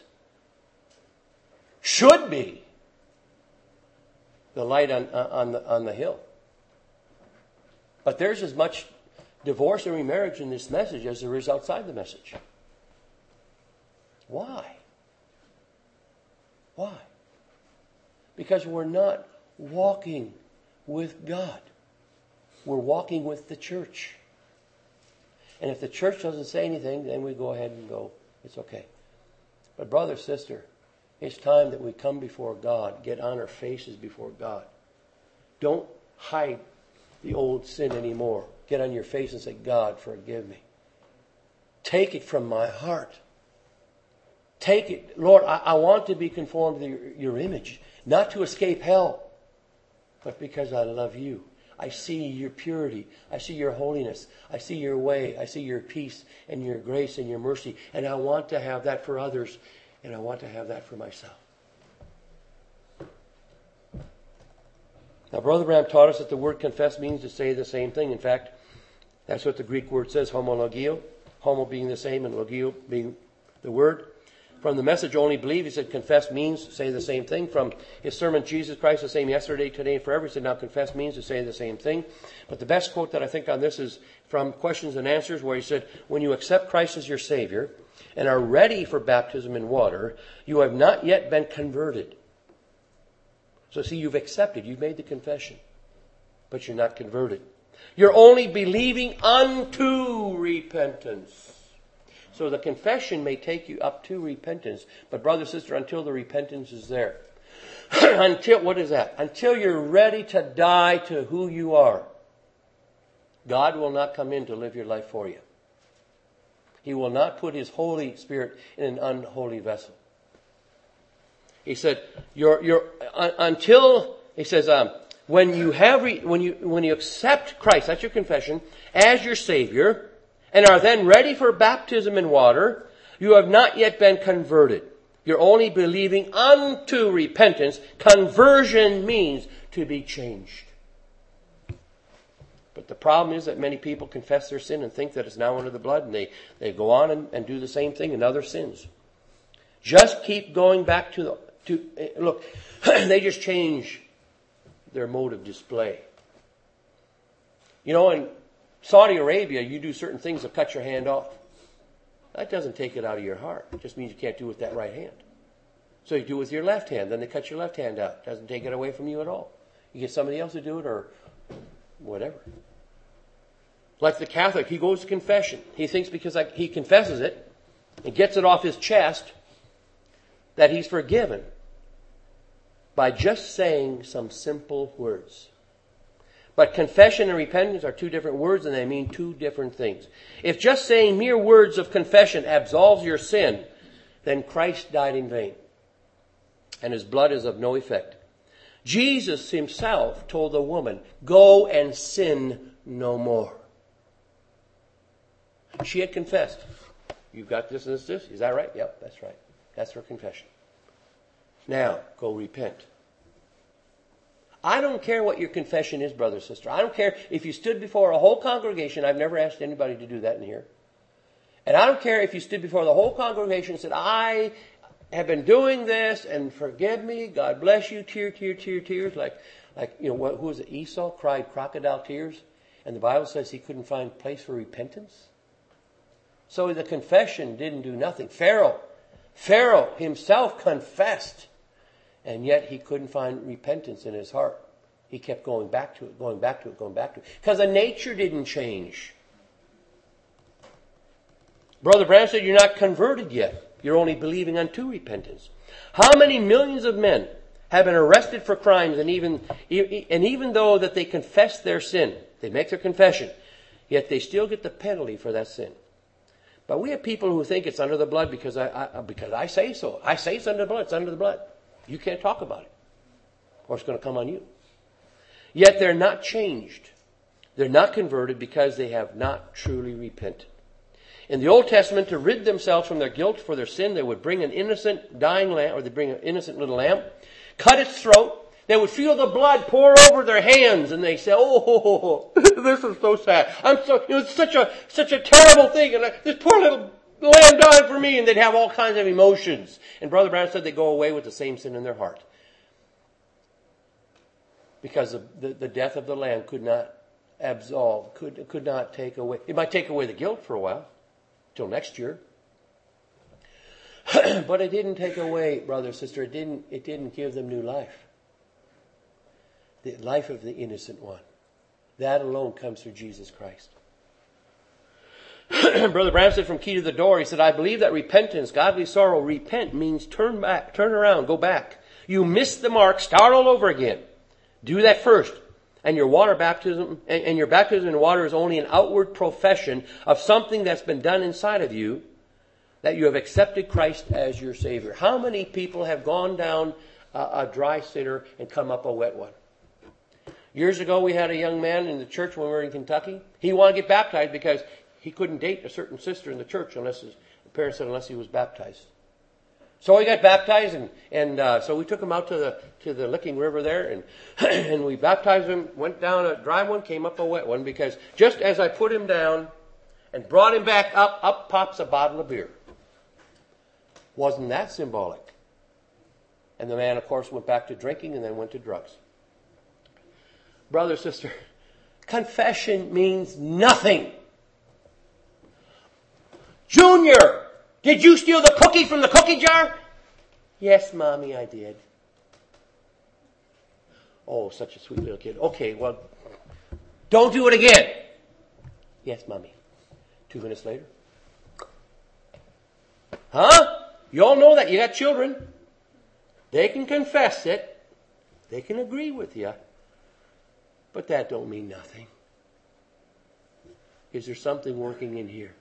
should be the light on the hill. But there's as much divorce and remarriage in this message as there is outside the message. Why? Why? Because we're not walking with God. We're walking with the church. And if the church doesn't say anything, then we go ahead and go, it's okay. But brother, sister, it's time that we come before God, get on our faces before God. Don't hide the old sin anymore. Get on your face and say, God, forgive me. Take it from my heart. Take it. Lord, I want to be conformed to your image, not to escape hell, but because I love you. I see your purity. I see your holiness. I see your way. I see your peace and your grace and your mercy. And I want to have that for others. And I want to have that for myself. Now, Brother Branham taught us that the word confess means to say the same thing. In fact, that's what the Greek word says, homologio. Homo being the same and logio being the word. From the Message Only Believe, he said confess means say the same thing. From his sermon, Jesus Christ the same yesterday, today, and forever, he said now confess means to say the same thing. But the best quote that I think on this is from Questions and Answers, where he said, when you accept Christ as your Savior and are ready for baptism in water, you have not yet been converted. So see, you've accepted, you've made the confession, but you're not converted. You're only believing unto repentance. So the confession may take you up to repentance. But brother, sister, until the repentance is there. What is that? Until you're ready to die to who you are. God will not come in to live your life for you. He will not put His Holy Spirit in an unholy vessel. He said, when you accept Christ, that's your confession, as your Savior, and are then ready for baptism in water, you have not yet been converted. You're only believing unto repentance. Conversion means to be changed. But the problem is that many people confess their sin and think that it's now under the blood, and they go on and do the same thing in other sins. Just keep going back look, they just change their mode of display. You know, in Saudi Arabia, you do certain things that cut your hand off. That doesn't take it out of your heart. It just means you can't do it with that right hand. So you do it with your left hand, then they cut your left hand out. It doesn't take it away from you at all. You get somebody else to do it or whatever. Like the Catholic, he goes to confession. He thinks because he confesses it and gets it off his chest that he's forgiven by just saying some simple words. But confession and repentance are two different words, and they mean two different things. If just saying mere words of confession absolves your sin, then Christ died in vain, and His blood is of no effect. Jesus Himself told the woman, go and sin no more. She had confessed. You've got this and this. Is that right? Yep, that's right. That's her confession. Now, go repent. I don't care what your confession is, brother, sister. I don't care if you stood before a whole congregation. I've never asked anybody to do that in here. And I don't care if you stood before the whole congregation and said, I have been doing this and forgive me. God bless you. Tears. Like who was it? Esau cried crocodile tears. And the Bible says he couldn't find place for repentance. So the confession didn't do nothing. Pharaoh himself confessed. And yet he couldn't find repentance in his heart. He kept going back to it. Because the nature didn't change. Brother Branham said, you're not converted yet. You're only believing unto repentance. How many millions of men have been arrested for crimes, and even though that they confess their sin, they make their confession, yet they still get the penalty for that sin. But we have people who think it's under the blood because I say so. I say it's under the blood. It's under the blood. You can't talk about it, or it's going to come on you. Yet they're not changed. They're not converted because they have not truly repented. In the Old Testament, to rid themselves from their guilt for their sin, they would bring an innocent dying lamb, or they bring an innocent little lamb, cut its throat. They would feel the blood pour over their hands, and they say, "Oh, this is so sad. It's such a terrible thing, and this poor little lamb died for me." And they'd have all kinds of emotions. And Brother Branham said they go away with the same sin in their heart, because the death of the lamb could not absolve, could not take away. It might take away the guilt for a while, till next year. But it didn't take away, brother, sister, it didn't give them new life. The life of the innocent one. That alone comes through Jesus Christ. Brother Branham said from Key to the Door, he said, I believe that repentance, godly sorrow, repent means turn back, turn around, go back. You missed the mark, start all over again. Do that first. And your water baptism, and your baptism in water is only an outward profession of something that's been done inside of you, that you have accepted Christ as your Savior. How many people have gone down a dry sinner and come up a wet one? Years ago, we had a young man in the church when we were in Kentucky. He wanted to get baptized because he couldn't date a certain sister in the church unless his parents said unless he was baptized. So he got baptized, and so we took him out to the Licking River there, and we baptized him. Went down a dry one, came up a wet one, because just as I put him down and brought him back up pops a bottle of beer. Wasn't that symbolic? And the man, of course, went back to drinking and then went to drugs. Brother, sister, confession means nothing. Junior, did you steal the cookie from the cookie jar? Yes, Mommy, I did. Oh, such a sweet little kid. Okay, well, don't do it again. Yes, Mommy. 2 minutes later. Huh? You all know that. You got children. They can confess it. They can agree with you. But that don't mean nothing. Is there something working in here?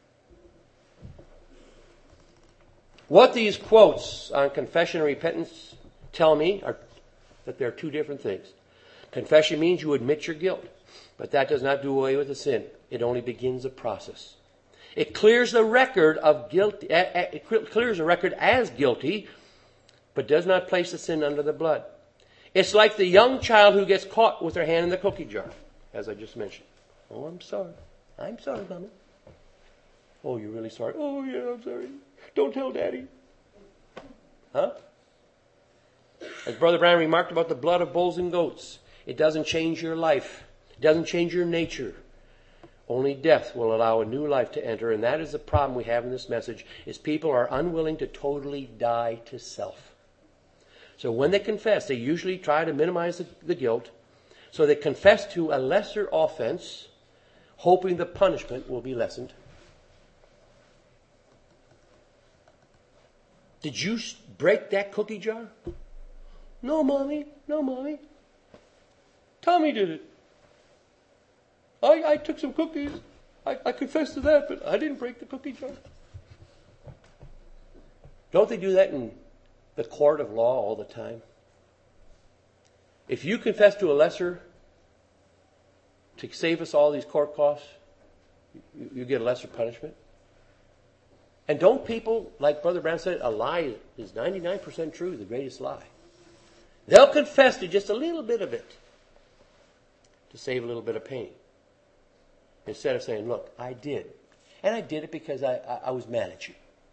What these quotes on confession and repentance tell me are that there are two different things. Confession means you admit your guilt, but that does not do away with the sin. It only begins a process. It clears the record of guilt. It clears the record as guilty, but does not place the sin under the blood. It's like the young child who gets caught with their hand in the cookie jar, as I just mentioned. Oh, I'm sorry. I'm sorry, Mama. Oh, you're really sorry? Oh, yeah, I'm sorry. Don't tell Daddy. Huh? As Brother Branham remarked about the blood of bulls and goats, it doesn't change your life. It doesn't change your nature. Only death will allow a new life to enter, and that is the problem we have in this message, is people are unwilling to totally die to self. So when they confess, they usually try to minimize the guilt. So they confess to a lesser offense, hoping the punishment will be lessened. Did you break that cookie jar? No, Mommy. No, Mommy. Tommy did it. I took some cookies. I confess to that, but I didn't break the cookie jar. Don't they do that in the court of law all the time? If you confess to a lesser to save us all these court costs, you get a lesser punishment. And don't people, like Brother Branham said, a lie is 99% true, the greatest lie. They'll confess to just a little bit of it to save a little bit of pain. Instead of saying, look, I did. And I did it because I was mad at you.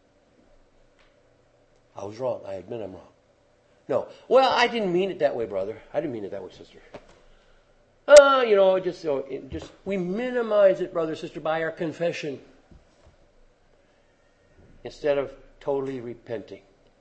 I was wrong. I admit I'm wrong. No. Well, I didn't mean it that way, brother. I didn't mean it that way, sister. We minimize it, brother, sister, by our confession instead of totally repenting.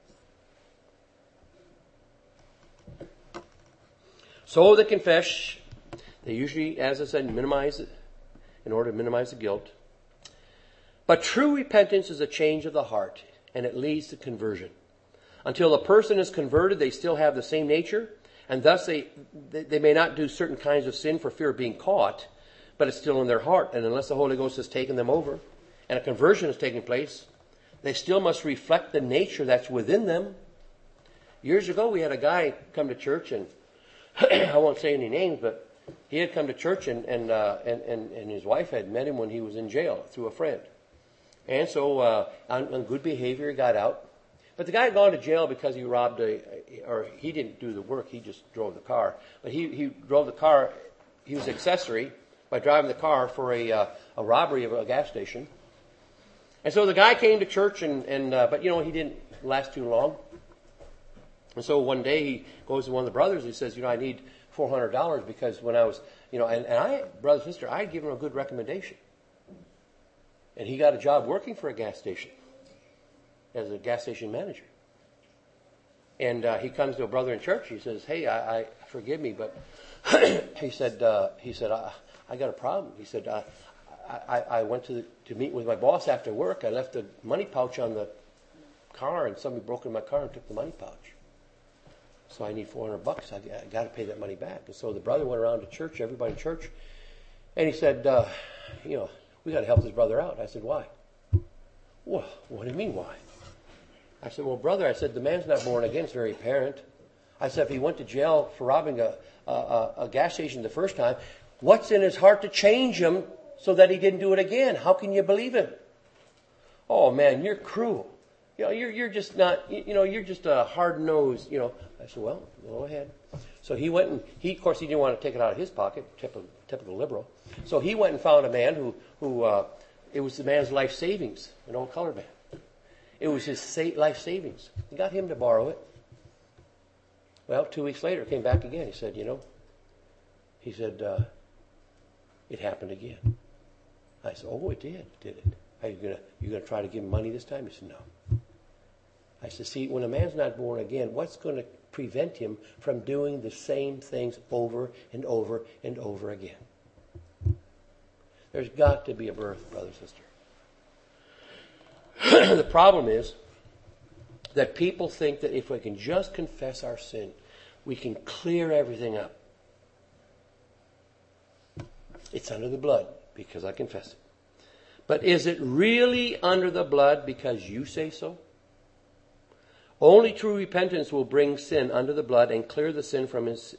So they confess. They usually, as I said, minimize it in order to minimize the guilt. But true repentance is a change of the heart, and it leads to conversion. Until a person is converted, they still have the same nature, and thus they may not do certain kinds of sin for fear of being caught, but it's still in their heart. And unless the Holy Ghost has taken them over and a conversion has taken place, they still must reflect the nature that's within them. Years ago, we had a guy come to church, and I won't say any names, but he had come to church, and his wife had met him when he was in jail through a friend. And so, on good behavior, he got out. But the guy had gone to jail because he robbed or he didn't do the work, he just drove the car. But he drove the car, he was accessory by driving the car for a robbery of a gas station. And so the guy came to church, but he didn't last too long. And so one day he goes to one of the brothers, he says, I need $400 because when I was, brother, sister, I had given him a good recommendation. And he got a job working for a gas station as a gas station manager. And he comes to a brother in church. He says, hey, I forgive me, but he said, I got a problem. He said, I went to meet with my boss after work. I left the money pouch on the car, and somebody broke into my car and took the money pouch. So I need $400. I got to pay that money back. And so the brother went around to church, everybody in church, and he said, we got to help this brother out. I said, why? Well, what do you mean, why? I said, well, brother, I said, the man's not born again. It's very apparent. I said, if he went to jail for robbing a gas station the first time, what's in his heart to change him so that he didn't do it again? How can you believe him? Oh, man, you're cruel. You're just not, you're just a hard-nosed, I said, well, go ahead. So he went and, of course, he didn't want to take it out of his pocket, typical liberal. So he went and found a man who it was the man's life savings, an old colored man. It was his life savings. He got him to borrow it. Well, 2 weeks later, came back again. He said, it happened again. I said, oh, it did it? Are you gonna try to give him money this time? He said, no. I said, see, when a man's not born again, what's going to prevent him from doing the same things over and over and over again? There's got to be a birth, brother, sister. The problem is that people think that if we can just confess our sin, we can clear everything up. It's under the blood because I confess it. But is it really under the blood because you say so? Only true repentance will bring sin under the blood and clear the sinner from his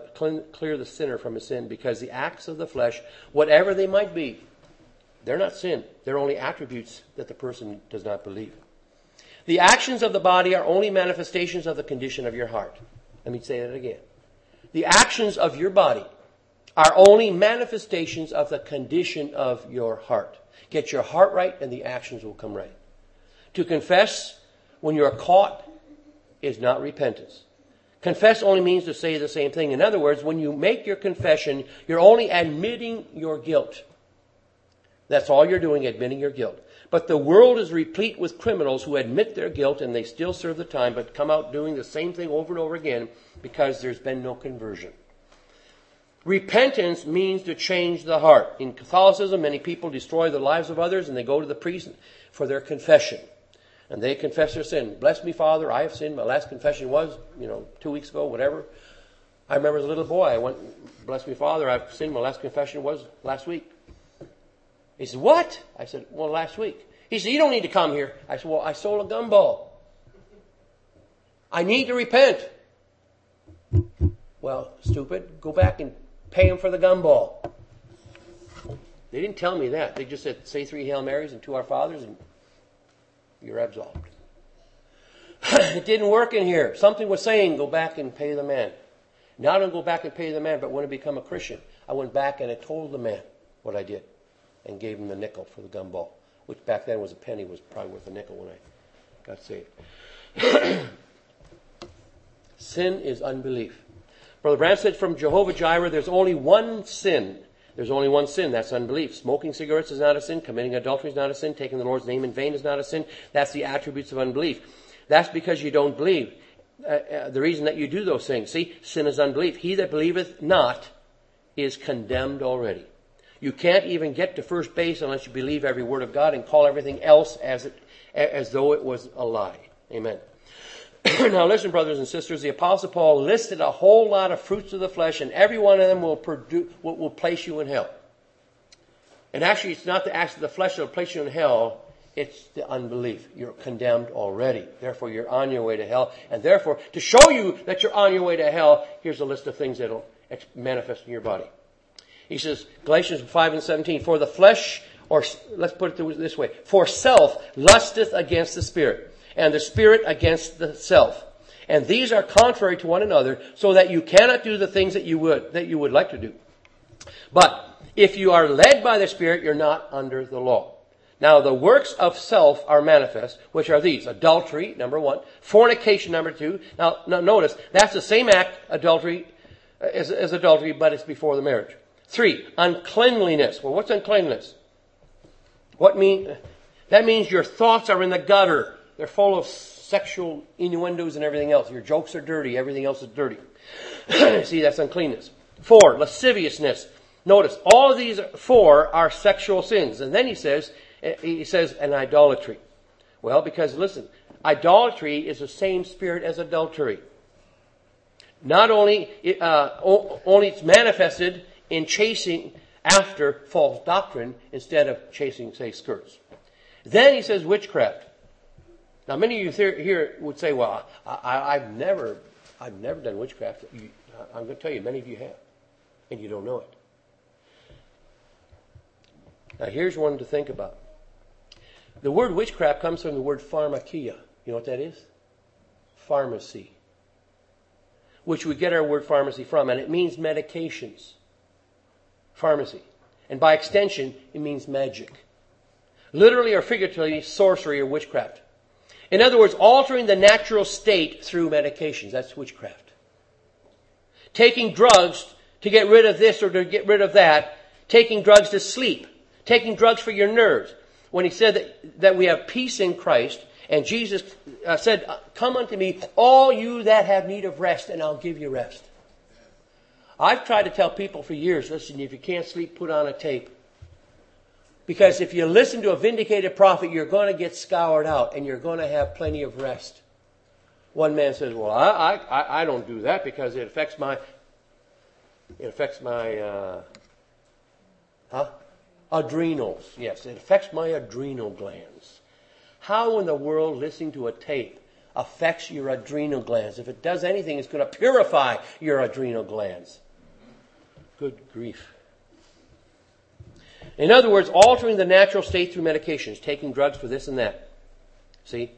sin, because the acts of the flesh, whatever they might be, they're not sin. They're only attributes that the person does not believe. The actions of the body are only manifestations of the condition of your heart. Let me say that again. The actions of your body are only manifestations of the condition of your heart. Get your heart right and the actions will come right. To confess when you're caught is not repentance. Confess only means to say the same thing. In other words, when you make your confession, you're only admitting your guilt. That's all you're doing, admitting your guilt. But the world is replete with criminals who admit their guilt and they still serve the time, but come out doing the same thing over and over again because there's been no conversion. Repentance means to change the heart. In Catholicism, many people destroy the lives of others and they go to the priest for their confession. And they confess their sin. Bless me, Father, I have sinned. My last confession was, 2 weeks ago, whatever. I remember as a little boy, I went, bless me, Father, I've sinned. My last confession was last week. He said, what? I said, well, last week. He said, you don't need to come here. I said, well, I stole a gumball. I need to repent. Well, stupid, go back and pay him for the gumball. They didn't tell me that. They just said, say 3 Hail Marys and 2 Our Fathers and you're absolved. It didn't work in here. Something was saying, go back and pay the man. Now I don't go back and pay the man, but when I become a Christian, I went back and I told the man what I did and gave him the nickel for the gumball, which back then was a penny, was probably worth a nickel when I got saved. Sin is unbelief. Brother Branham said from Jehovah Jireh, there's only one sin. There's only one sin. That's unbelief. Smoking cigarettes is not a sin. Committing adultery is not a sin. Taking the Lord's name in vain is not a sin. That's the attributes of unbelief. That's because you don't believe. The reason that you do those things. See, sin is unbelief. He that believeth not is condemned already. You can't even get to first base unless you believe every word of God and call everything else as though it was a lie. Amen. Now listen, brothers and sisters, the Apostle Paul listed a whole lot of fruits of the flesh, and every one of them will place you in hell. And actually, it's not the acts of the flesh that will place you in hell. It's the unbelief. You're condemned already. Therefore, you're on your way to hell. And therefore, to show you that you're on your way to hell, here's a list of things that will manifest in your body. He says, Galatians 5:17, for the flesh, or let's put it this way, for self lusteth against the spirit, and the spirit against the self. And these are contrary to one another, so that you cannot do the things that you would like to do. But if you are led by the Spirit, you're not under the law. Now, the works of self are manifest, which are these. Adultery, number 1. Fornication, number 2. Now notice, that's the same act, adultery, as adultery, but it's before the marriage. 3. Uncleanliness. Well, what's uncleanliness? That means your thoughts are in the gutter. They're full of sexual innuendos and everything else. Your jokes are dirty. Everything else is dirty. See, that's uncleanness. 4. Lasciviousness. Notice, all of these 4 are sexual sins. And then he says, and idolatry. Well, because listen, idolatry is the same spirit as adultery. Not only, only it's manifested in chasing after false doctrine instead of chasing, say, skirts. Then he says witchcraft. Now, many of you here would say, well, I've never done witchcraft. I'm going to tell you, many of you have, and you don't know it. Now, here's one to think about. The word witchcraft comes from the word pharmakia. You know what that is? Pharmacy. Which we get our word pharmacy from, and it means medications. Pharmacy. And by extension, it means magic. Literally or figuratively, sorcery or witchcraft. In other words, altering the natural state through medications. That's witchcraft. Taking drugs to get rid of this or to get rid of that. Taking drugs to sleep. Taking drugs for your nerves. When he said that we have peace in Christ, and Jesus said, come unto me, all you that have need of rest, and I'll give you rest. I've tried to tell people for years, listen, if you can't sleep, put on a tape. Because if you listen to a vindicated prophet, you're going to get scoured out, and you're going to have plenty of rest. One man says, well, I don't do that because it affects my adrenals. Yes, it affects my adrenal glands. How in the world listening to a tape affects your adrenal glands? If it does anything, it's going to purify your adrenal glands. Good grief. In other words, altering the natural state through medications, taking drugs for this and that. See?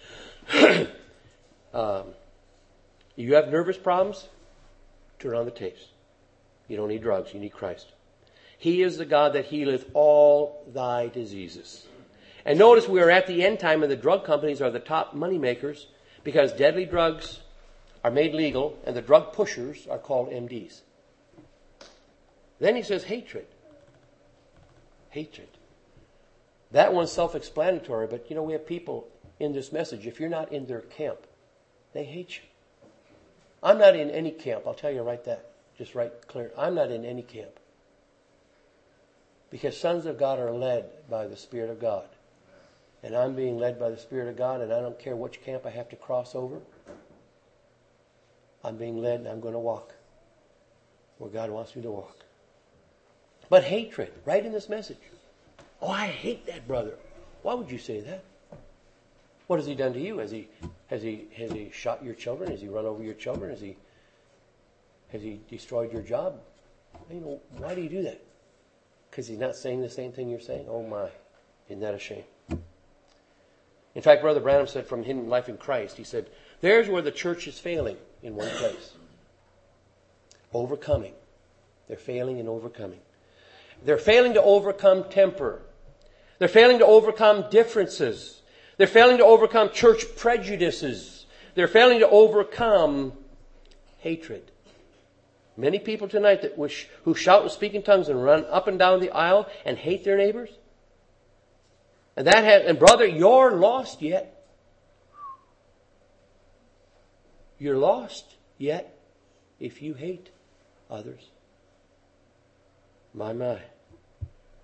You have nervous problems? Turn on the tapes. You don't need drugs, you need Christ. He is the God that healeth all thy diseases. And notice we are at the end time and the drug companies are the top money makers because deadly drugs are made legal and the drug pushers are called MDs. Then he says hatred. Hatred. That one's self-explanatory, but we have people in this message, if you're not in their camp, they hate you. I'm not in any camp, I'll tell you just right clear. I'm not in any camp. Because sons of God are led by the Spirit of God. And I'm being led by the Spirit of God, and I don't care which camp I have to cross over. I'm being led, and I'm going to walk where God wants me to walk. But hatred, right in this message. Oh, I hate that brother. Why would you say that? What has he done to you? Has he shot your children? Has he run over your children? Has he destroyed your job? Why do you do that? Because he's not saying the same thing you're saying? Oh my, isn't that a shame? In fact, Brother Branham said from Hidden Life in Christ, he said, there's where the church is failing in one place. Overcoming. They're failing in overcoming. They're failing to overcome temper. They're failing to overcome differences. They're failing to overcome church prejudices. They're failing to overcome hatred. Many people tonight who shout and speak in tongues and run up and down the aisle and hate their neighbors. And brother, you're lost yet. You're lost yet if you hate others. My.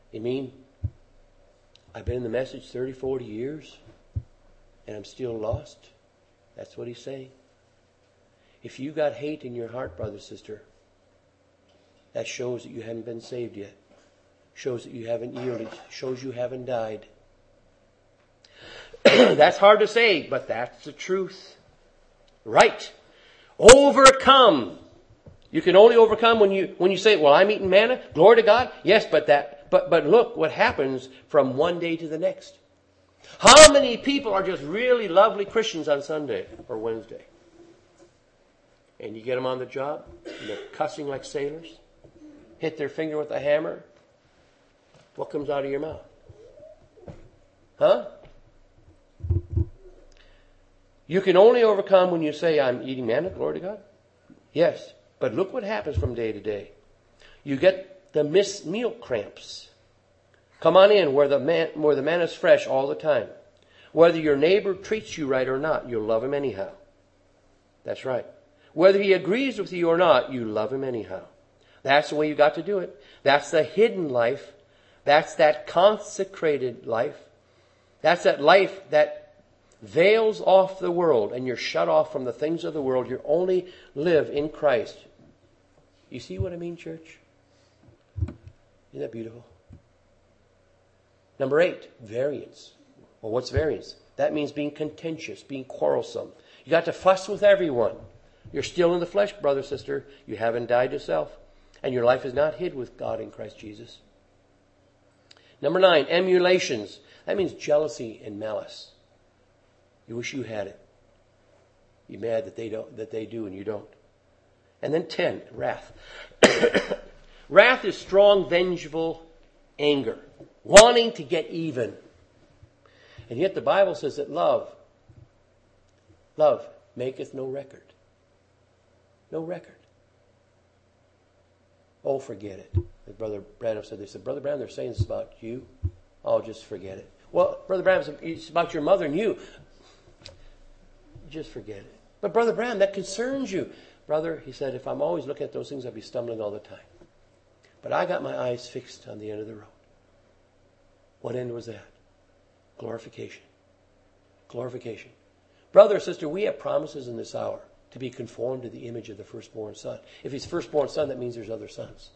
You mean I've been in the message 30, 40 years and I'm still lost? That's what he's saying. If you got hate in your heart, brother, sister, that shows that you haven't been saved yet. Shows that you haven't yielded. Shows you haven't died. That's hard to say, but that's the truth. Right. Overcome. You can only overcome when you say, well, I'm eating manna. Glory to God. Yes, but look what happens from one day to the next. How many people are just really lovely Christians on Sunday or Wednesday? And you get them on the job, and they're cussing like sailors, hit their finger with a hammer. What comes out of your mouth? Huh? You can only overcome when you say, I'm eating manna, glory to God. Yes, but look what happens from day to day. You get the meal cramps. Come on in where the manna is fresh all the time. Whether your neighbor treats you right or not, you'll love him anyhow. That's right. Whether he agrees with you or not, you love him anyhow. That's the way you got to do it. That's the hidden life. That's that consecrated life. That's that life that veils off the world and you're shut off from the things of the world. You only live in Christ. You see what I mean, church? Isn't that beautiful? Number 8, variance. Well, what's variance? That means being contentious, being quarrelsome. You got to fuss with everyone. You're still in the flesh, brother, sister. You haven't died to self. And your life is not hid with God in Christ Jesus. Number 9, emulations. That means jealousy and malice. You wish you had it. You're mad that they do and you don't. And then 10, wrath. Wrath is strong, vengeful anger. Wanting to get even. And yet the Bible says that love maketh no record. No record. Oh, forget it. As Brother Branham said, they said, Brother Branham, they're saying this about you. Oh, just forget it. Well, Brother Branham said, it's about your mother and you. Just forget it. But Brother Branham, that concerns you. Brother, he said, if I'm always looking at those things, I'd be stumbling all the time. But I got my eyes fixed on the end of the road. What end was that? Glorification. Glorification. Brother or sister, we have promises in this hour to be conformed to the image of the firstborn son. If he's firstborn son, that means there's other sons.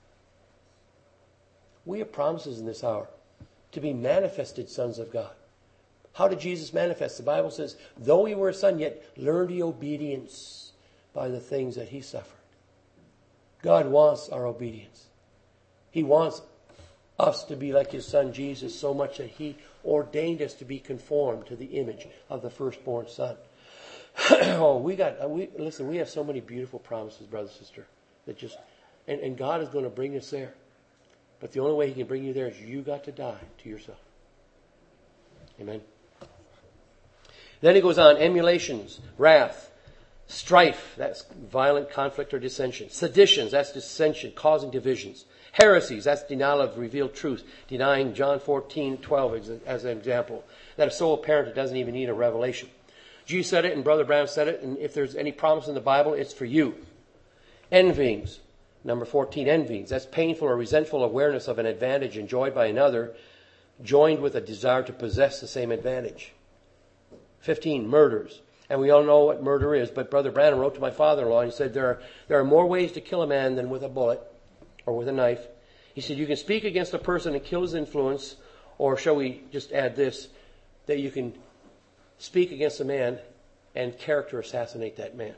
We have promises in this hour to be manifested sons of God. How did Jesus manifest? The Bible says, though he were a son, yet learned he obedience by the things that he suffered. God wants our obedience. He wants us to be like his son Jesus so much that he ordained us to be conformed to the image of the firstborn son. Listen, we have so many beautiful promises, brother, sister, that and God is going to bring us there. But the only way he can bring you there is you got to die to yourself. Amen. Then he goes on, emulations, wrath, strife, that's violent conflict or dissension. Seditions, that's dissension, causing divisions. Heresies, that's denial of revealed truth, denying John 14:12 as an example. That is so apparent it doesn't even need a revelation. Jesus said it and Brother Brown said it, and if there's any promise in the Bible, it's for you. Envyings, number 14, envyings. That's painful or resentful awareness of an advantage enjoyed by another, joined with a desire to possess the same advantage. 15, murders. And we all know what murder is, but Brother Branham wrote to my father-in-law and he said there are more ways to kill a man than with a bullet or with a knife. He said you can speak against a person and kill his influence, or shall we just add this, that you can speak against a man and character assassinate that man.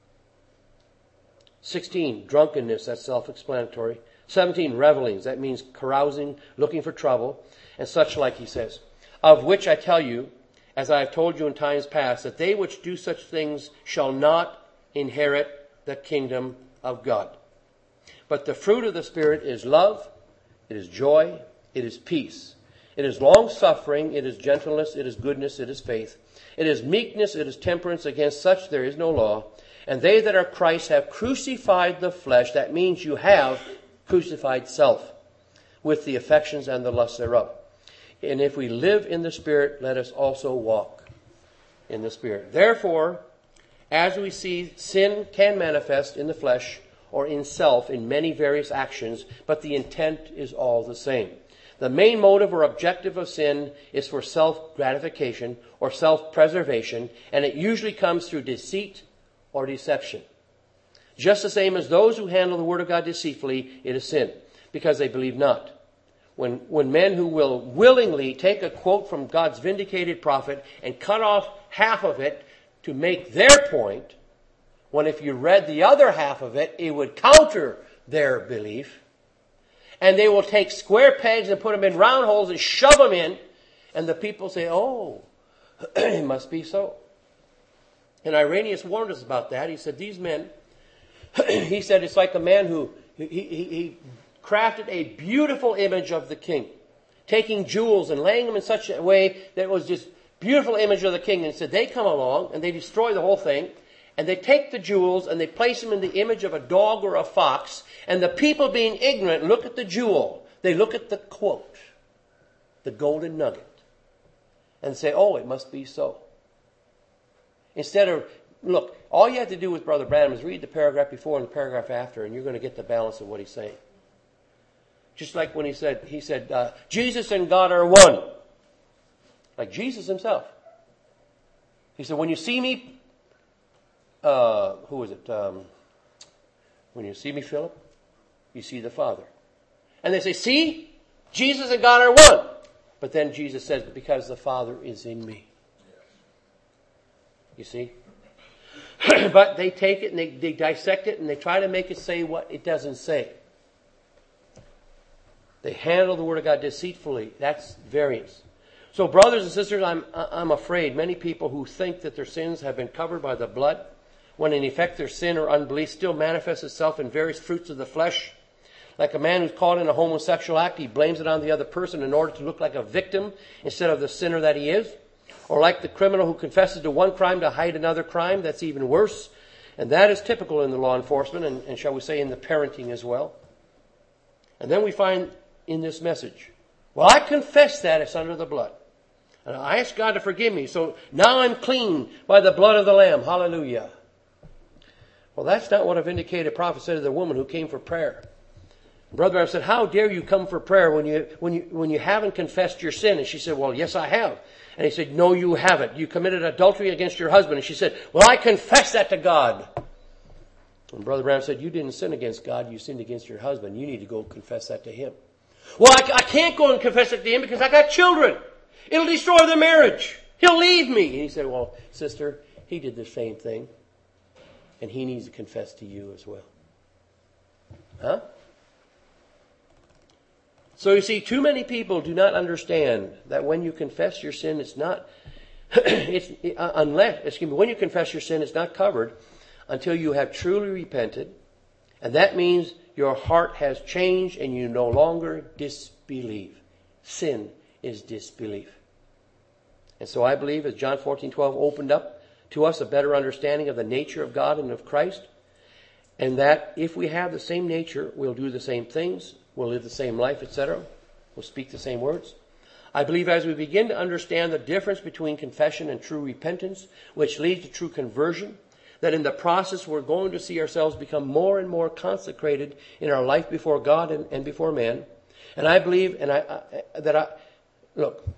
16, drunkenness, that's self-explanatory. 17, revelings, that means carousing, looking for trouble, and such like, he says. Of which I tell you, as I have told you in times past, that they which do such things shall not inherit the kingdom of God. But the fruit of the Spirit is love, it is joy, it is peace. It is long-suffering, it is gentleness, it is goodness, it is faith. It is meekness, it is temperance. Against such there is no law. And they that are Christ have crucified the flesh. That means you have crucified self with the affections and the lusts thereof. And if we live in the Spirit, let us also walk in the Spirit. Therefore, as we see, sin can manifest in the flesh or in self in many various actions, but the intent is all the same. The main motive or objective of sin is for self-gratification or self-preservation, and it usually comes through deceit or deception. Just the same as those who handle the Word of God deceitfully, it is sin, because they believe not. When men who will willingly take a quote from God's vindicated prophet and cut off half of it to make their point, when if you read the other half of it, it would counter their belief. And they will take square pegs and put them in round holes and shove them in. And the people say, oh, it must be so. And Irenaeus warned us about that. He said, these men, he said, it's like a man who, he crafted a beautiful image of the king, taking jewels and laying them in such a way that it was just beautiful image of the king. And said, they come along and they destroy the whole thing. And they take the jewels and they place them in the image of a dog or a fox. And the people, being ignorant, look at the jewel. They look at the quote, the golden nugget, and say, oh, it must be so. Instead of, look, all you have to do with Brother Branham is read the paragraph before and the paragraph after, and you're going to get the balance of what he's saying. Just like when he said, Jesus and God are one. Like Jesus himself. He said, when you see me, who was it? When you see me, Philip, you see the Father. And they say, see, Jesus and God are one. But then Jesus says, because the Father is in me. You see? But they take it and they dissect it and they try to make it say what it doesn't say. They handle the Word of God deceitfully. That's variance. So brothers and sisters, I'm afraid many people who think that their sins have been covered by the blood, when in effect their sin or unbelief still manifests itself in various fruits of the flesh. Like a man who's caught in a homosexual act, he blames it on the other person in order to look like a victim instead of the sinner that he is. Or like the criminal who confesses to one crime to hide another crime, that's even worse. And that is typical in the law enforcement and shall we say in the parenting as well. And then we find in this message, well, I confess that it's under the blood. And I ask God to forgive me, so now I'm clean by the blood of the Lamb. Hallelujah. Well, that's not what a vindicated prophet said to the woman who came for prayer. Brother Branham said, how dare you come for prayer when you haven't confessed your sin? And she said, well, yes, I have. And he said, no, you haven't. You committed adultery against your husband. And she said, well, I confess that to God. And Brother Branham said, you didn't sin against God. You sinned against your husband. You need to go confess that to him. Well, I can't go and confess it to him because I got children. It'll destroy the marriage. He'll leave me. And he said, well, sister, he did the same thing. And he needs to confess to you as well. Huh? So you see, too many people do not understand that when you confess your sin, it's not, when you confess your sin, it's not covered until you have truly repented. And that means your heart has changed and you no longer disbelieve. Sin is disbelief. And so I believe as John 14:12 opened up to us a better understanding of the nature of God and of Christ, and that if we have the same nature, we'll do the same things, we'll live the same life, etc. We'll speak the same words. I believe as we begin to understand the difference between confession and true repentance, which leads to true conversion, that in the process we're going to see ourselves become more and more consecrated in our life before God and before man. And I believe, look,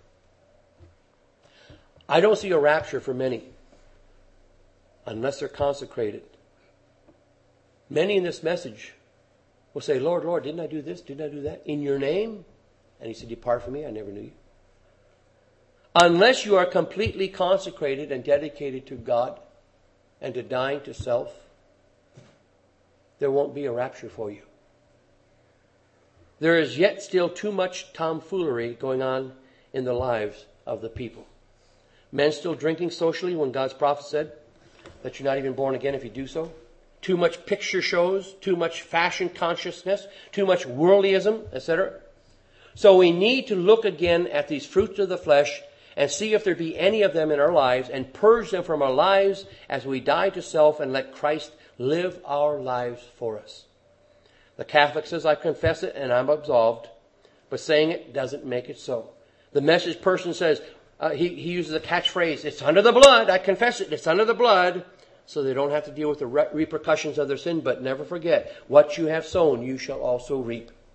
I don't see a rapture for many unless they're consecrated. Many in this message will say, Lord, Lord, didn't I do this? Didn't I do that? In your name? And he said, depart from me, I never knew you. Unless you are completely consecrated and dedicated to God and to dying to self, there won't be a rapture for you. There is yet still too much tomfoolery going on in the lives of the people. Men still drinking socially when God's prophet said that you're not even born again if you do so. Too much picture shows, too much fashion consciousness, too much worldlyism, etc. So we need to look again at these fruits of the flesh and see if there be any of them in our lives and purge them from our lives as we die to self and let Christ live our lives for us. The Catholic says, I confess it and I'm absolved, but saying it doesn't make it so. The Message person says, he uses a catchphrase, it's under the blood, I confess it, it's under the blood, so they don't have to deal with the repercussions of their sin, but never forget, what you have sown, you shall also reap.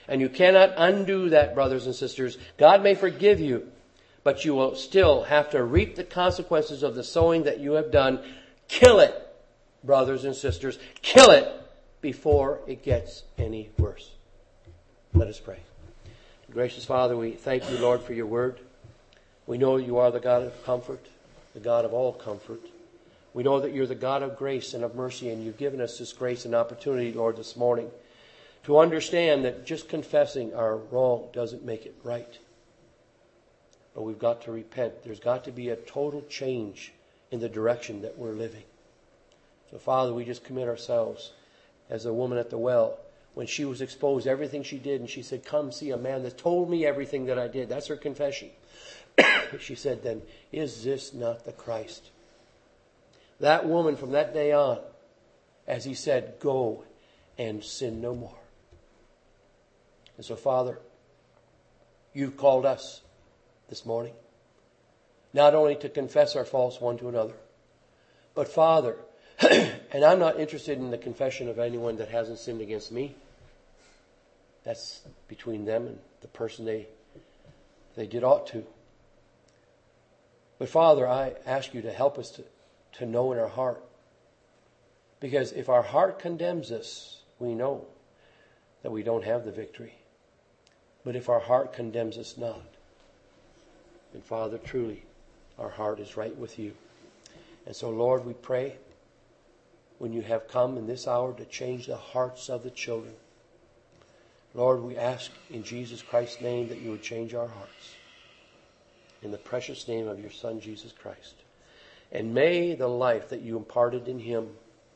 And you cannot undo that, brothers and sisters. God may forgive you, but you will still have to reap the consequences of the sowing that you have done. Kill it, brothers and sisters. Kill it before it gets any worse. Let us pray. Gracious Father, we thank you, Lord, for your word. We know you are the God of comfort, the God of all comfort. We know that you're the God of grace and of mercy, and you've given us this grace and opportunity, Lord, this morning to understand that just confessing our wrong doesn't make it right. But we've got to repent. There's got to be a total change in the direction that we're living. So, Father, we just commit ourselves as the woman at the well. When she was exposed, everything she did, and she said, come see a man that told me everything that I did. That's her confession. She said then, is this not the Christ? That woman from that day on, as he said, go and sin no more. And so, Father, you've called us this morning not only to confess our faults one to another, but, Father, and I'm not interested in the confession of anyone that hasn't sinned against me. That's between them and the person they did ought to. But, Father, I ask you to help us to know in our heart. Because if our heart condemns us, we know that we don't have the victory. But if our heart condemns us not, then, Father, truly, our heart is right with you. And so, Lord, we pray when you have come in this hour to change the hearts of the children. Lord, we ask in Jesus Christ's name that you would change our hearts. In the precious name of your Son, Jesus Christ. And may the life that you imparted in him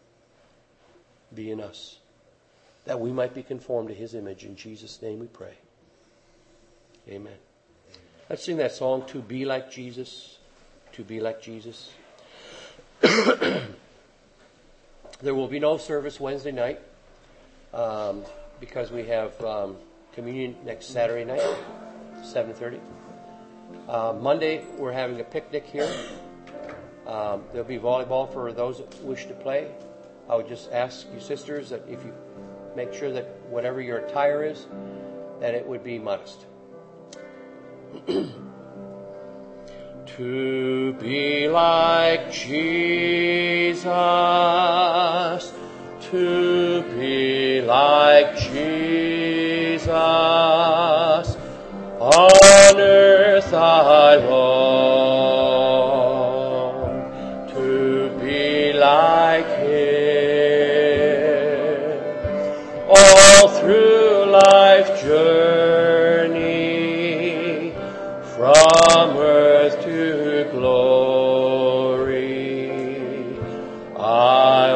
be in us, that we might be conformed to his image. In Jesus' name we pray. Amen. Let's sing that song, To Be Like Jesus. To Be Like Jesus. There will be no service Wednesday night because we have communion next Saturday night, 7:30. Monday, we're having a picnic here. There'll be volleyball for those that wish to play. I would just ask you sisters that if you make sure that whatever your attire is, that it would be modest. To be like Jesus, to be like Jesus, on earth I long to be like him. All through life's journey, from earth to glory, I